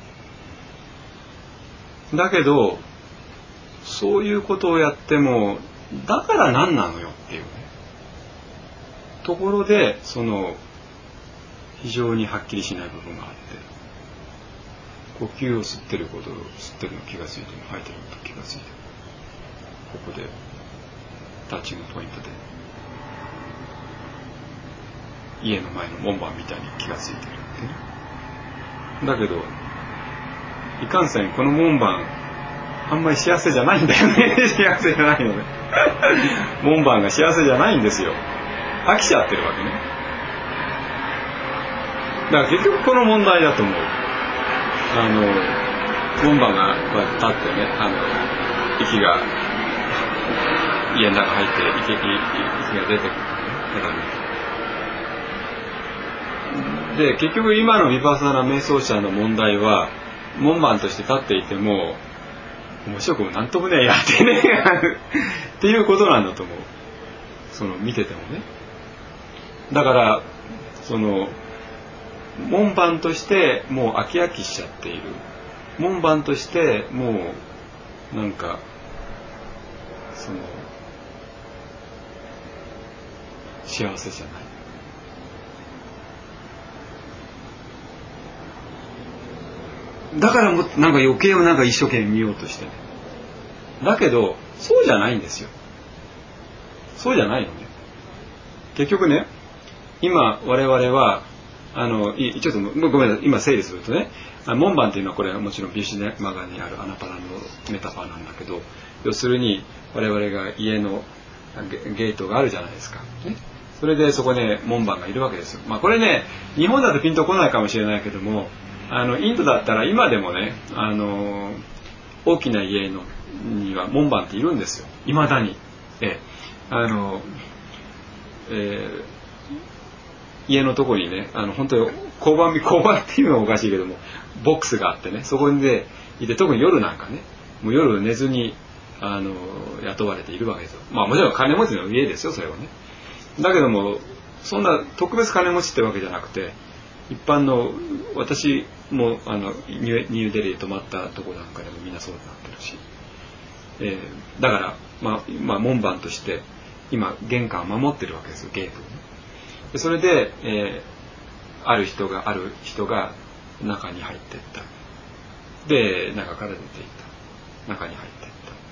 だけどそういうことをやっても、だから何なのよっていうねところで、非常にはっきりしない部分があって、呼吸を吸ってるの気がついても、吐いてること気がついても、ここでタッチングポイントで家の前の門番みたいに気がついてるってね。だけどいかんせんこの門番あんまり幸せじゃないんだよね幸せじゃないのね門番が幸せじゃないんですよ。飽きちゃってるわけね。だから結局この問題だと思う。門番がこうやって立ってね、息が家の中入って息が出てくるね。で結局今のヴィパッサナ瞑想者の問題は、門番として立っていても面白くもなんともねえやってねっていうことなんだと思う。見ててもね。だから門番としてもう飽き飽きしちゃっている。門番としてもうなんか幸せじゃない。だからもなんか余計なんか一生懸命見ようとしてね。だけどそうじゃないんですよ。そうじゃないのね。結局ね、今我々はちょっとごめんなさい、今整理するとね、門番っていうのはこれはもちろんビシュマガにあるアナパラのメタファーなんだけど、要するに我々が家のゲートがあるじゃないですか、ね。それでそこで門番がいるわけですよ。これね、日本だとピンとこないかもしれないけども、インドだったら今でもね、大きな家には門番っているんですよ、未だに。 家のとこにね本当に交番っていうのはおかしいけどもボックスがあってね、そこにでいて、特に夜なんかね、もう夜寝ずに雇われているわけですよ。まあもちろん金持ちの家ですよ、それはね。だけどもそんな特別金持ちってわけじゃなくて、一般の、私もニューデリーで泊まったとこなんかでもみんなそうなってるし、だからまあ門番として今玄関を守ってるわけですよ、ゲートをね。でそれで、ある人が中に入っていった。で中から出ていった。中に入っていった。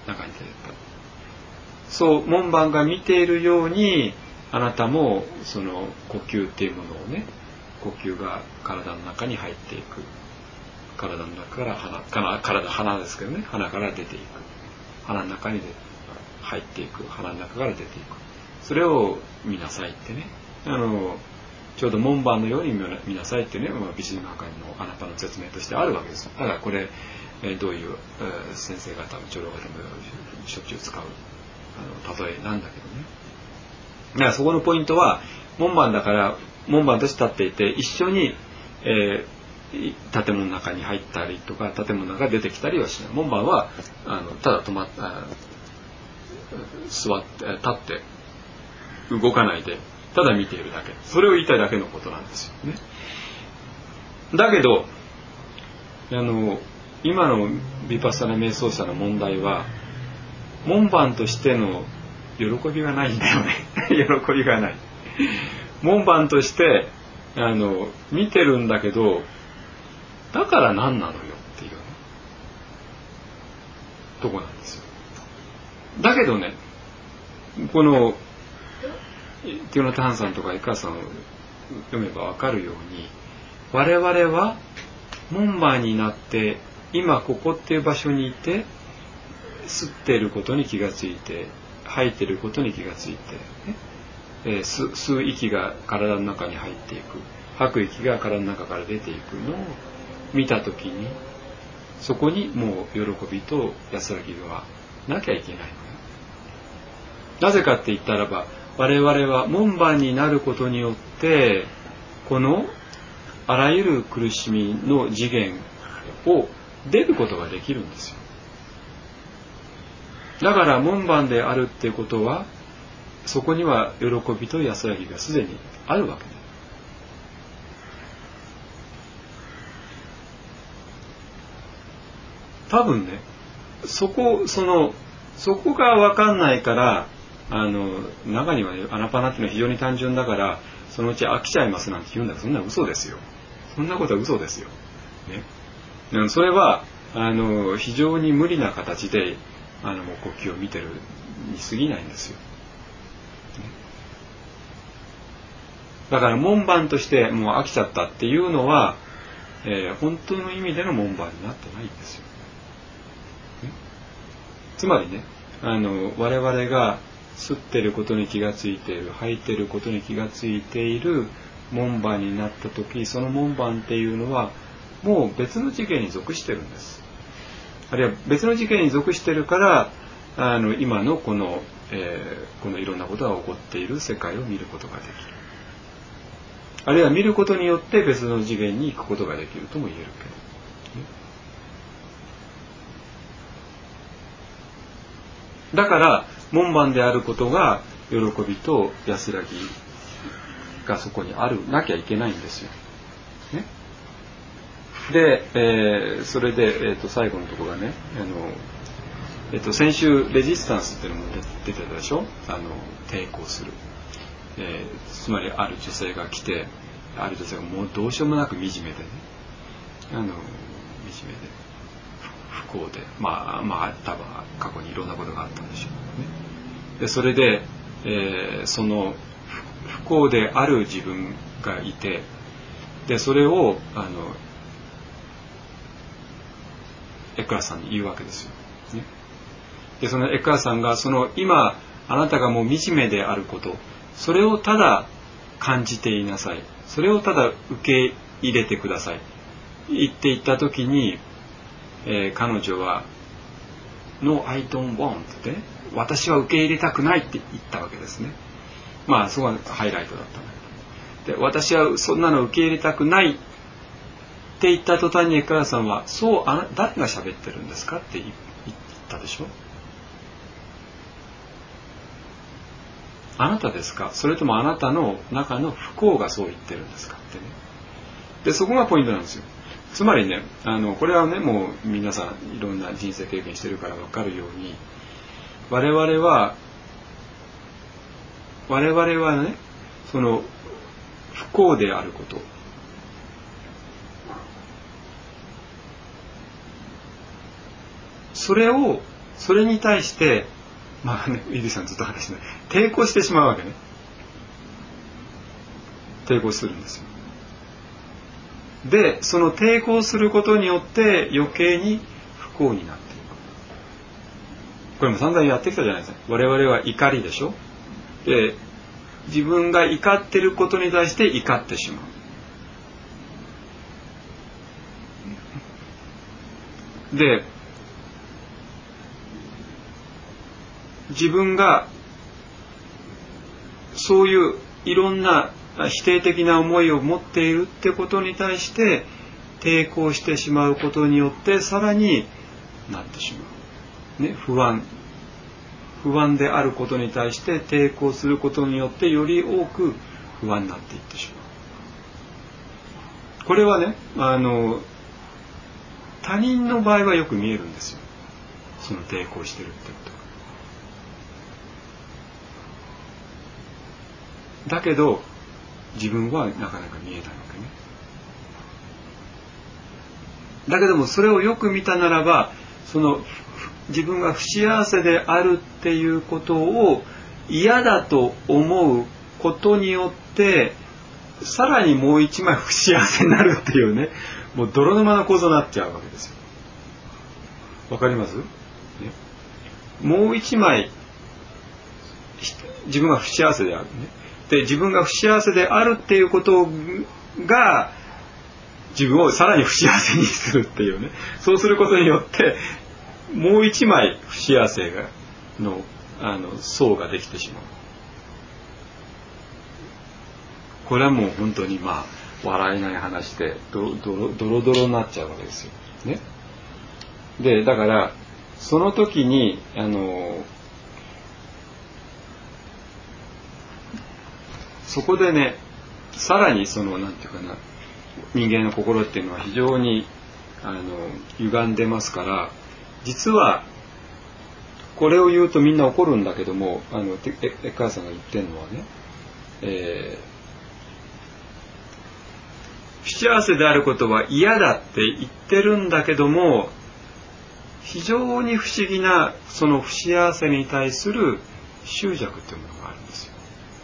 中に出ていった。そう門番が見ているように、あなたもその呼吸っていうものをね、呼吸が体の中に入っていく。体の中から鼻ですけどね、鼻から出ていく。鼻の中に入っていく。鼻の中から出ていく。それを見なさいってね。ちょうど門番のように見なさいってね、美人学会のあなたの説明としてあるわけです。だからこれ、どういう先生方も長老方もしょっちゅう使う例えなんだけどね。だからそこのポイントは、門番だから門番として立っていて、一緒に、建物の中に入ったりとか、建物の中に出てきたりはしない。門番はただ座って立って動かないで、ただ見ているだけ。それを言いたいだけのことなんですよね。だけど今のヴィパッサナ瞑想者の問題は、門番としての喜びがないんだよね。喜びがない。門番として見てるんだけど、だから何なのよっていう、ね、とこなんですよ。だけどね、このティオナ・タハンさんとかエカーさんを読めば分かるように、我々は門番になって今ここっていう場所にいて、吸っていることに気がついて、吐いていることに気がついて、ね、吸う息が体の中に入っていく、吐く息が体の中から出ていくのを見たときに、そこにもう喜びと安らぎがなきゃいけないのよ。なぜかって言ったらば、我々は門番になることによってこのあらゆる苦しみの次元を出ることができるんですよ。だから門番であるっていうことは、そこには喜びと安らぎがすでにあるわけです。多分ね、そこが分かんないから、中には、ね、アナパナっていうのは非常に単純だからそのうち飽きちゃいますなんて言うんだけど、そんな嘘ですよ。そんなことは嘘ですよ、ね、それは非常に無理な形でもう呼吸を見てるに過ぎないんですよ、ね、だから門番としてもう飽きちゃったっていうのは、本当の意味での門番になってないんですよ、ね、つまりね、我々が吸っていることに気がついている、吐いていることに気がついている門番になった時、その門番っていうのはもう別の次元に属してるんです。あるいは別の次元に属してるから今のこのいろんなことが起こっている世界を見ることができる。あるいは見ることによって別の次元に行くことができるとも言えるけど、ね、だから門番であることが喜びと安らぎがそこにあるなきゃいけないんですよ、ね、で、それで、最後のところがね、先週レジスタンスっていうのも出てたでしょ。抵抗する、つまりある女性が来て、ある女性がもうどうしようもなく惨めでね、惨めで不幸で、まあ多分過去にいろんなことがあったんでしょうね。でそれで、その不幸である自分がいて、でそれをエクラさんに言うわけですよ、ね、でそのエクラさんがその今あなたがもう惨めであること、それをただ感じていなさい、それをただ受け入れてください言っていった時に、彼女は No, I don't want って、私は受け入れたくないって言ったわけですね。まあそこがハイライトだったんだで私はそんなの受け入れたくないって言った途端にエッカーさんはそう誰が喋ってるんですかって言ったでしょ。あなたですか、それともあなたの中の不幸がそう言ってるんですかってね。でそこがポイントなんですよ。つまりね、これはねもう皆さんいろんな人生経験してるから分かるように、我々はねその不幸であること、それに対してまあね、イリさんずっと話して抵抗してしまうわけね。抵抗するんですよ。でその抵抗することによって余計に不幸になっていく。これも散々やってきたじゃないですか。我々は怒りでしょ。で自分が怒ってることに対して怒ってしまう。で自分がそういういろんな否定的な思いを持っているってことに対して抵抗してしまうことによってさらになってしまう、ね、不安であることに対して抵抗することによってより多く不安になっていってしまう。これはね他人の場合はよく見えるんですよ、その抵抗してるってことが。だけど自分はなかなか見えないわけね。だけどもそれをよく見たならば、その自分が不幸せであるっていうことを嫌だと思うことによってさらにもう一枚不幸せになるっていうね、もう泥沼の構造になっちゃうわけですよ。わかります？ね、もう一枚自分が不幸せであるね。で自分が不幸せであるっていうことが自分をさらに不幸せにするっていうね、そうすることによってもう一枚不幸せの層ができてしまう。これはもう本当に笑えない話でドロドロになっちゃうわけですよね。でだからその時にそこでね、さらになんていうかな、人間の心っていうのは非常に歪んでますから、実はこれを言うとみんな怒るんだけども、エッカーさんが言ってるのはね、不幸せであることは嫌だって言ってるんだけども、非常に不思議なその不幸せに対する執着っていうものがあるんですよ。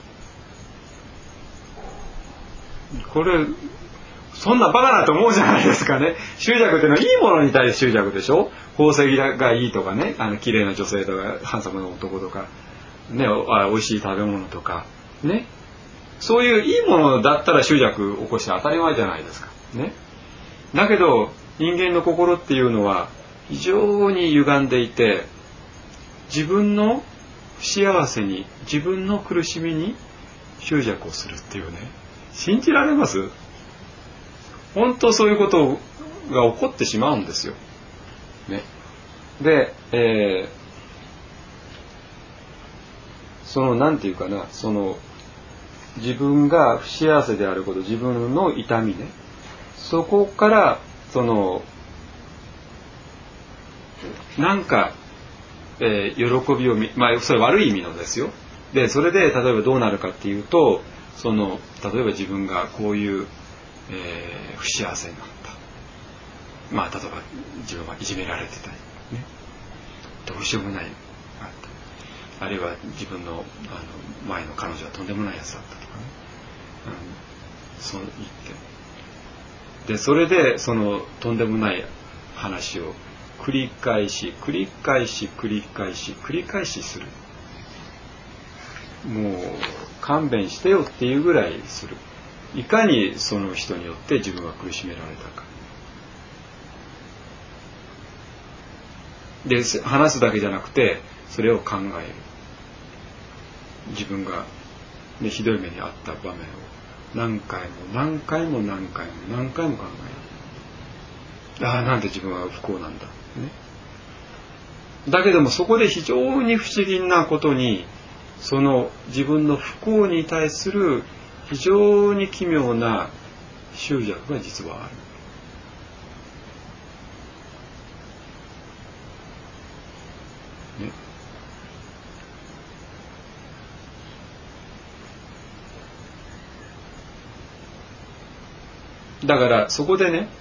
これそんなバカなと思うじゃないですかね。執着っていうのはいいものに対して執着でしょ。宝石がいいとかね、綺麗な女性とかハンサムな男とかね、美味しい食べ物とかね、そういういいものだったら執着を起こして当たり前じゃないですかね。だけど人間の心っていうのは非常に歪んでいて、自分の不幸せに、自分の苦しみに執着をするっていうね、信じられます？本当そういうことが起こってしまうんですよ。ね、で、なんていうかな、自分が不幸せであること、自分の痛みね、そこからなんか、喜びをそれ悪い意味のですよ。でそれで例えばどうなるかっていうと、例えば自分がこういう、不幸せになった。例えば自分はいじめられてたりね、どうしようもないあった。あるいは自分の前の彼女はとんでもないやつだったとかね、そう言って、でそれでとんでもない話を繰り返しする。もう勘弁してよっていうぐらいする。いかにその人によって自分が苦しめられたか。で話すだけじゃなくてそれを考える。自分が、ね、ひどい目に遭った場面を何回も何回も何回も何回も考える。ああ、なんで自分は不幸なんだ、ね。だけどもそこで非常に不思議なことに、その自分の不幸に対する非常に奇妙な執着が実はある。ね。だからそこでね、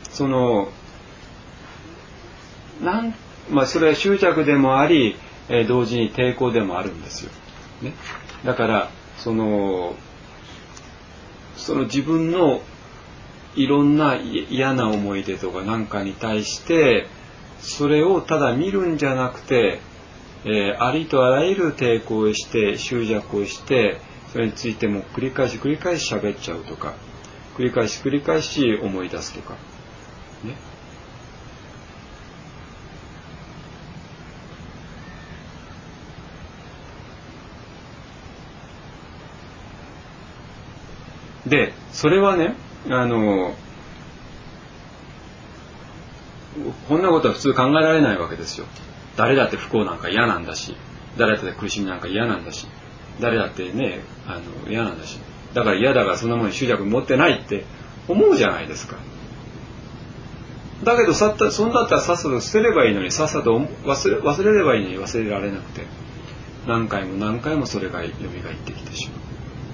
それは執着でもあり、同時に抵抗でもあるんですよ。ね。だからその自分のいろんな嫌な思い出とかなんかに対してそれをただ見るんじゃなくて、ありとあらゆる抵抗をして執着をしてそれについても繰り返し繰り返し喋っちゃうとか繰り返し繰り返し思い出すとかね。でそれはねこんなことは普通考えられないわけですよ。誰だって不幸なんか嫌なんだし、誰だって苦しみなんか嫌なんだし、誰だってね嫌なんだし、だから嫌だからそんなものに執着持ってないって思うじゃないですか。だけどそんだったらさっさと捨てればいいのに、さっさと忘れればいいのに忘れられなくて、何回も何回もそれが蘇ってきてしまう。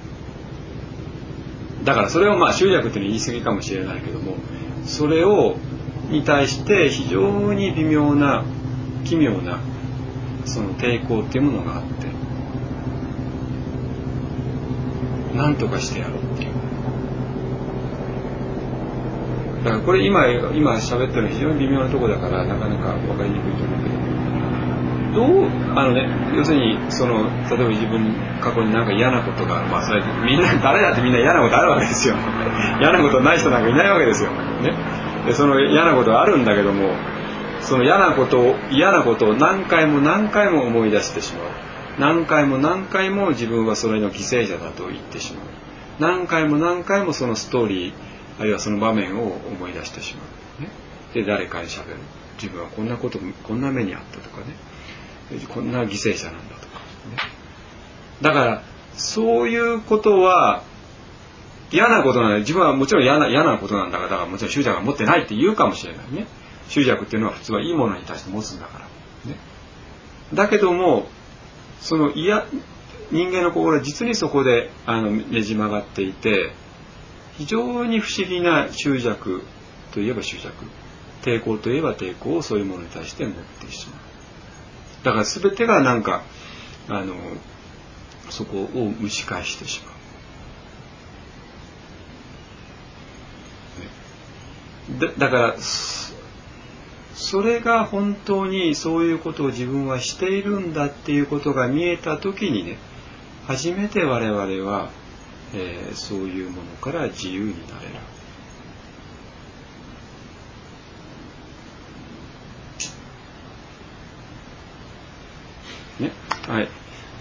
だからそれを執着っていうのは言い過ぎかもしれないけども、それに対して非常に微妙な奇妙なその抵抗っていうものがあって、何とかしてやろうっていう。だからこれ今喋ってるのは非常に微妙なところだからなかなか分かりにくいと思うけど、要するに例えば自分過去になんか嫌なことがそれみんな誰だってみんな嫌なことあるわけですよ。嫌なことない人なんかいないわけですよ。ね。でその嫌なことはあるんだけども、その嫌なことを何回も何回も思い出してしまう。何回も何回も自分はそれの犠牲者だと言ってしまう。何回も何回もそのストーリーあるいはその場面を思い出してしまう。ね。で誰かに喋る。自分はこんな目にあったとかね。こんな犠牲者なんだとか、ね。だからそういうことは嫌なことなんだ。自分はもちろん嫌なことなんだから、だからもちろん執着は持ってないって言うかもしれないね。執着っていうのは普通はいいものに対して持つんだから、ね。だけども人間の心は実にそこでねじ曲がっていて、非常に不思議な執着といえば執着、抵抗といえば抵抗をそういうものに対して持ってしまう。だから全てがなんかそこを蒸し返してしまう。だからそれが本当にそういうことを自分はしているんだっていうことが見えた時にね、初めて我々は、そういうものから自由になれる。ね、はい。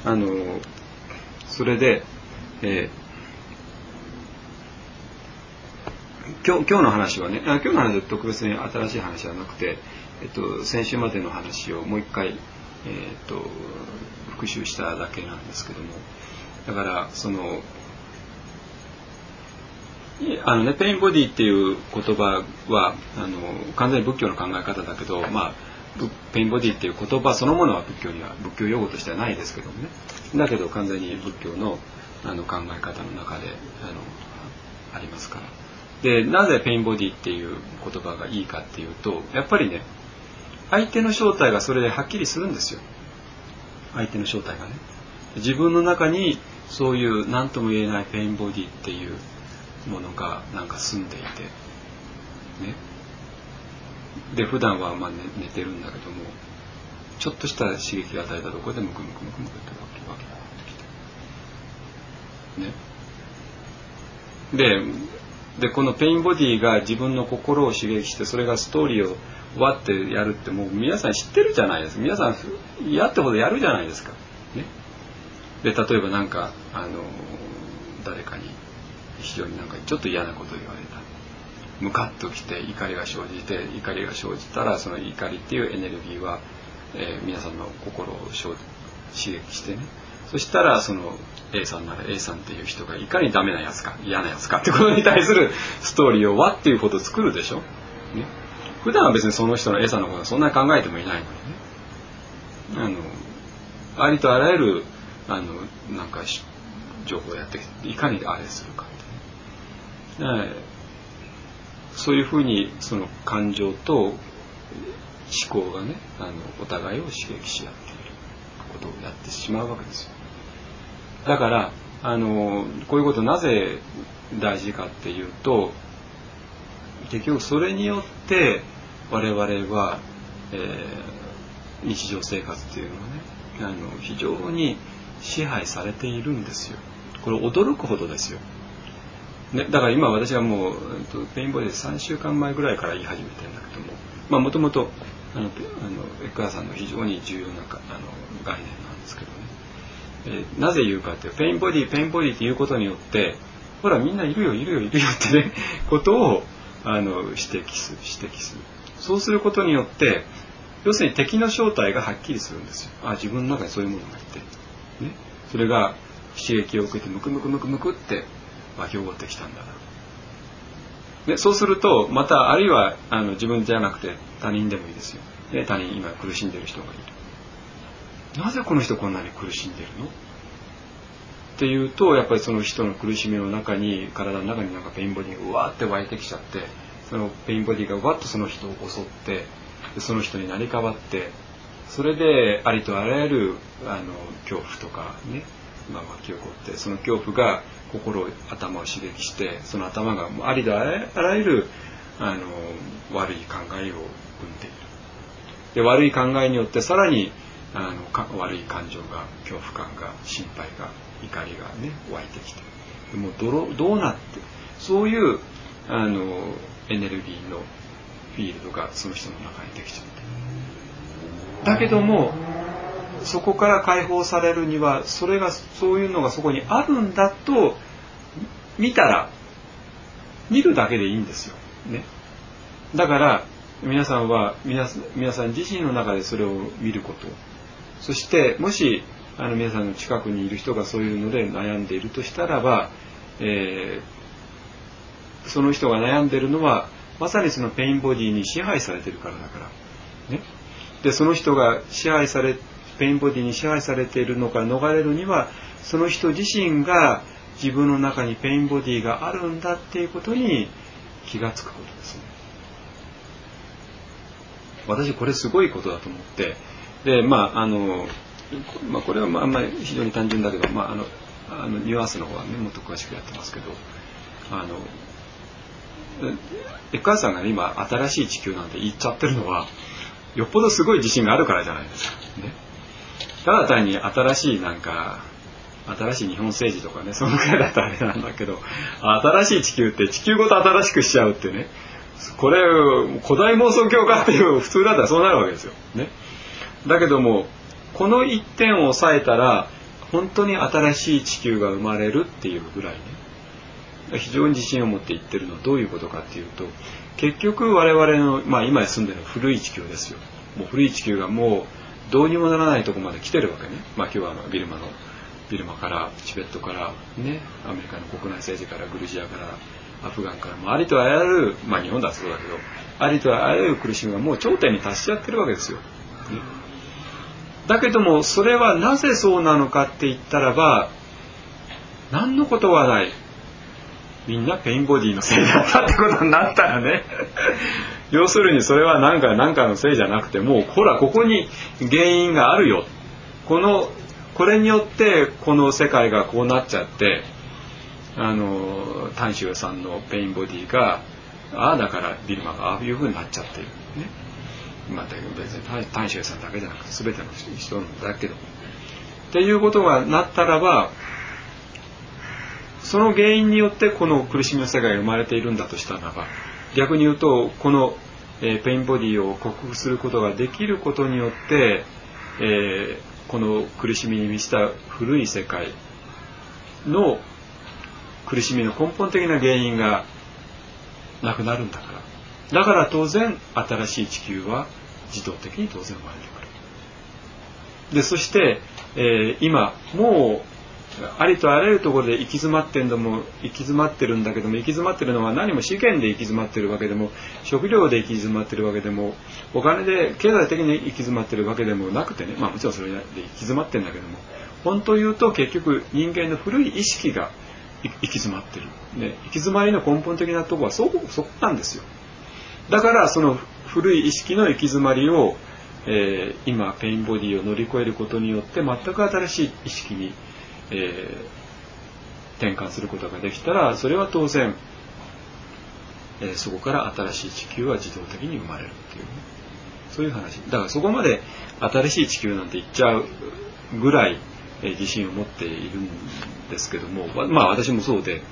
それで、今日の話はね、今日の話は特別に新しい話はなくて、先週までの話をもう一回、復習しただけなんですけども、だからペインボディっていう言葉は完全に仏教の考え方だけど、ペインボディっていう言葉そのものは仏教用語としてはないですけどもね。だけど完全に仏教の考え方の中でありますから。で、なぜペインボディっていう言葉がいいかっていうと、やっぱりね、相手の正体がそれではっきりするんですよ。相手の正体がね。自分の中にそういう何とも言えないペインボディっていうものがなんか住んでいて、ね。で普段は寝てるんだけども、ちょっとした刺激が与えたところでムクムクムクムクってわけになってきて、でこのペインボディが自分の心を刺激して、それがストーリーをわってやるってもう皆さん知ってるじゃないですか。皆さんやってほどやるじゃないですか。ね。で例えばなんか誰かに非常になんかちょっと嫌なことを言われた、ムカッときて怒りが生じて、怒りが生じたらその怒りっていうエネルギーは、皆さんの心を刺激してね、そしたらその A さんなら A さんっていう人がいかにダメなやつか嫌なやつかってことに対するストーリーをわっていうことを作るでしょ、ね、普段は別にその人の A さんのことはそんなに考えてもいないのにね、ありとあらゆるなんか情報をやってきていかにあれするかってね、そういうふうにその感情と思考がねお互いを刺激し合っていることをやってしまうわけですよ。だからこういうことなぜ大事かっていうと、結局それによって我々は、日常生活っていうのはね非常に支配されているんですよ。これ驚くほどですよ、ね、だから今私はもうペインボディで3週間前ぐらいから言い始めてるんだけども、もともとエクアさんの非常に重要な概念なんですけどね、なぜ言うかってペインボディっていうことによって、ほらみんないるよってねことを指摘する。そうすることによって要するに敵の正体がはっきりするんですよ。自分の中にそういうものがいて、ね、それが刺激を受けてムクって湧き起こってきたんだな。でそうするとまたあるいは自分じゃなくて他人でもいいですよ、ね、他人今苦しんでる人がいる。なぜこの人こんなに苦しんでるのっていうと、やっぱりその人の苦しみの中に体の中になんかペインボディがうわーって湧いてきちゃって、そのペインボディがわっとその人を襲って、その人に成り代わって、それでありとあらゆる恐怖とかね湧き起こって、その恐怖が頭を刺激して、その頭がありとあらゆる悪い考えを生んでいる。で悪い考えによってさらに悪い感情が、恐怖感が、心配が、怒りがね湧いてきて、もうどうなって、そういうエネルギーのフィールドがその人の中にできちゃって、だけどもそこから解放されるには、そういうのがそこにあるんだと見るだけでいいんですよ、ね、だから皆さん自身の中でそれを見ること、そしてもし皆さんの近くにいる人がそういうので悩んでいるとしたらば、その人が悩んでいるのはまさにそのペインボディに支配されているからだから、ね、でその人がペインボディに支配されているのから逃れるには、その人自身が自分の中にペインボディがあるんだっていうことに気がつくことですね。私これすごいことだと思って、でこれは非常に単純だけど、ニュアンスの方はねもっと詳しくやってますけど、エッカーさんが、ね、今新しい地球なんて言っちゃってるのはよっぽどすごい自信があるからじゃないですか、ね、ただ単に新しい日本政治とかね、そのくらいだったらあれなんだけど、新しい地球って地球ごと新しくしちゃうってね、これ古代妄想教かっていう普通だったらそうなるわけですよ、ね、だけどもこの一点を抑えたら本当に新しい地球が生まれるっていうぐらいね、非常に自信を持って言ってるのはどういうことかっていうと、結局我々の、今住んでる古い地球ですよ。もう古い地球がもうどうにもならないところまで来てるわけね。今日はビルマからチベットからね、アメリカの国内政治からグルジアからアフガンからもありとあらゆる、日本だとそうだけど、ありとあらゆる苦しみがもう頂点に達しちゃってるわけですよ、ね、だけどもそれはなぜそうなのかって言ったらば、何のことはない、みんなペインボディのせいだったってことになったらね要するにそれは何かのせいじゃなくて、もうほらここに原因があるよ、これによってこの世界がこうなっちゃって、丹州さんのペインボディがだからビルマがああいう風になっちゃってるね。別に丹州さんだけじゃなくて全ての人だけどっていうことがなったらば、その原因によってこの苦しみの世界が生まれているんだとしたならば、逆に言うとこの、ペインボディを克服することができることによって、この苦しみに満ちた古い世界の苦しみの根本的な原因がなくなるんだから、だから当然新しい地球は自動的に当然生まれてくる。でそして、今もうありとあらゆるところで行き詰まってるんだけども、行き詰まってるのは何も資源で行き詰まってるわけでも、食料で行き詰まってるわけでも、お金で経済的に行き詰まってるわけでもなくてね、もちろんそれで行き詰まってるんだけども、本当言うと結局人間の古い意識が行き詰まってる、ね、行き詰まりの根本的なところはそこなんですよ。だからその古い意識の行き詰まりを、今ペインボディを乗り越えることによって全く新しい意識に、転換することができたら、それは当然、そこから新しい地球は自動的に生まれるっていう、ね、そういう話だから、そこまで新しい地球なんて言っちゃうぐらい、自信を持っているんですけども、私もそうで、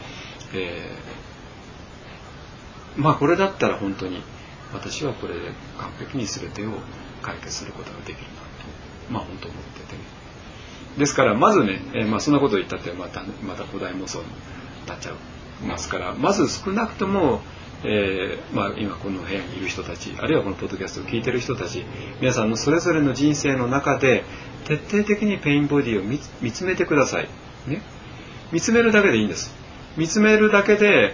これだったら本当に私はこれで完璧に全てを解決することができるなと、本当思ってて、ね、ですからまずね、そんなことを言ったってまた古代妄想になっちゃいますから、まず少なくとも、今この部屋にいる人たち、あるいはこのポッドキャストを聞いている人たち、皆さんのそれぞれの人生の中で徹底的にペインボディを見つめてください、ね、見つめるだけでいいんです。見つめるだけで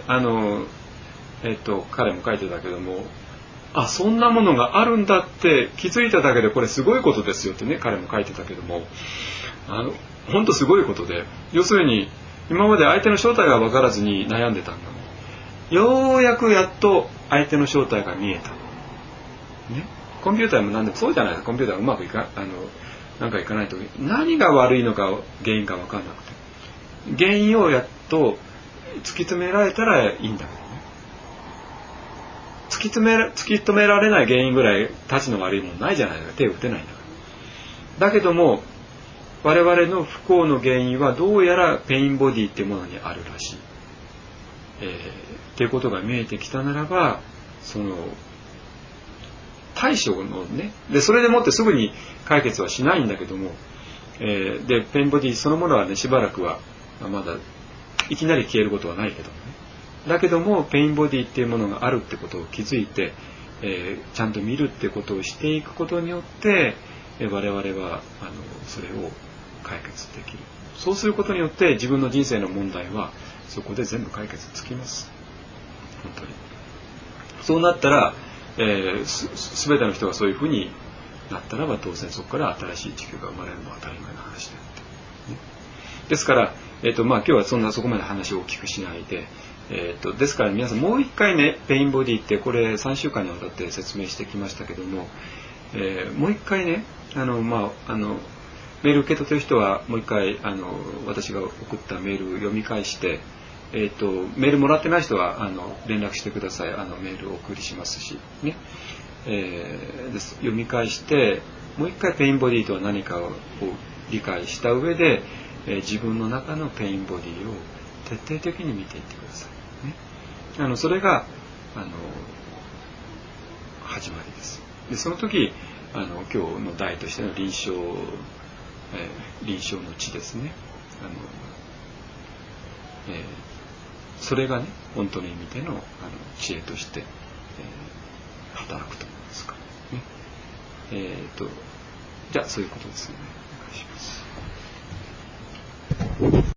彼も書いてたけども、そんなものがあるんだって気づいただけでこれすごいことですよってね、彼も書いてたけども、本当すごいことで、要するに今まで相手の正体が分からずに悩んでたんだもん。ようやくやっと相手の正体が見えた、ね、コンピューターも何でもそうじゃないですか。コンピューターがうまくなんかいかないと何が悪いのか原因か分からなくて、原因をやっと突き詰められたらいいんだけどね、突き止められない原因ぐらいたちの悪いものないじゃないですか。手を打てないんだから。だけども我々の不幸の原因はどうやらペインボディっていうものにあるらしい、っていうことが見えてきたならば、その対処のね、でそれでもってすぐに解決はしないんだけども、でペインボディそのものはね、しばらくはまだいきなり消えることはないけどもね、だけどもペインボディっていうものがあるってことを気づいて、ちゃんと見るってことをしていくことによって、我々はそれを解決できる。そうすることによって自分の人生の問題はそこで全部解決つきます。本当にそうなったら、全ての人がそういうふうになったらば、当然そこから新しい地球が生まれるのは当たり前の話であって、ね、ですから、今日はそこまで話を大きくしないで、ですから皆さんもう一回ね、ペインボディってこれ3週間にわたって説明してきましたけども、もう一回ね、メール受け取ってる人はもう一回私が送ったメールを読み返して、メールもらってない人は連絡してください。メールをお送りしますしね、読み返してもう一回ペインボディとは何かを理解した上で、自分の中のペインボディを徹底的に見ていってください、ね、それが始まりです。でその時今日の題としての臨床の知ですね、それがね、本当の意味での知恵として、働くと思いますからね。じゃあそういうことですね。お願いします。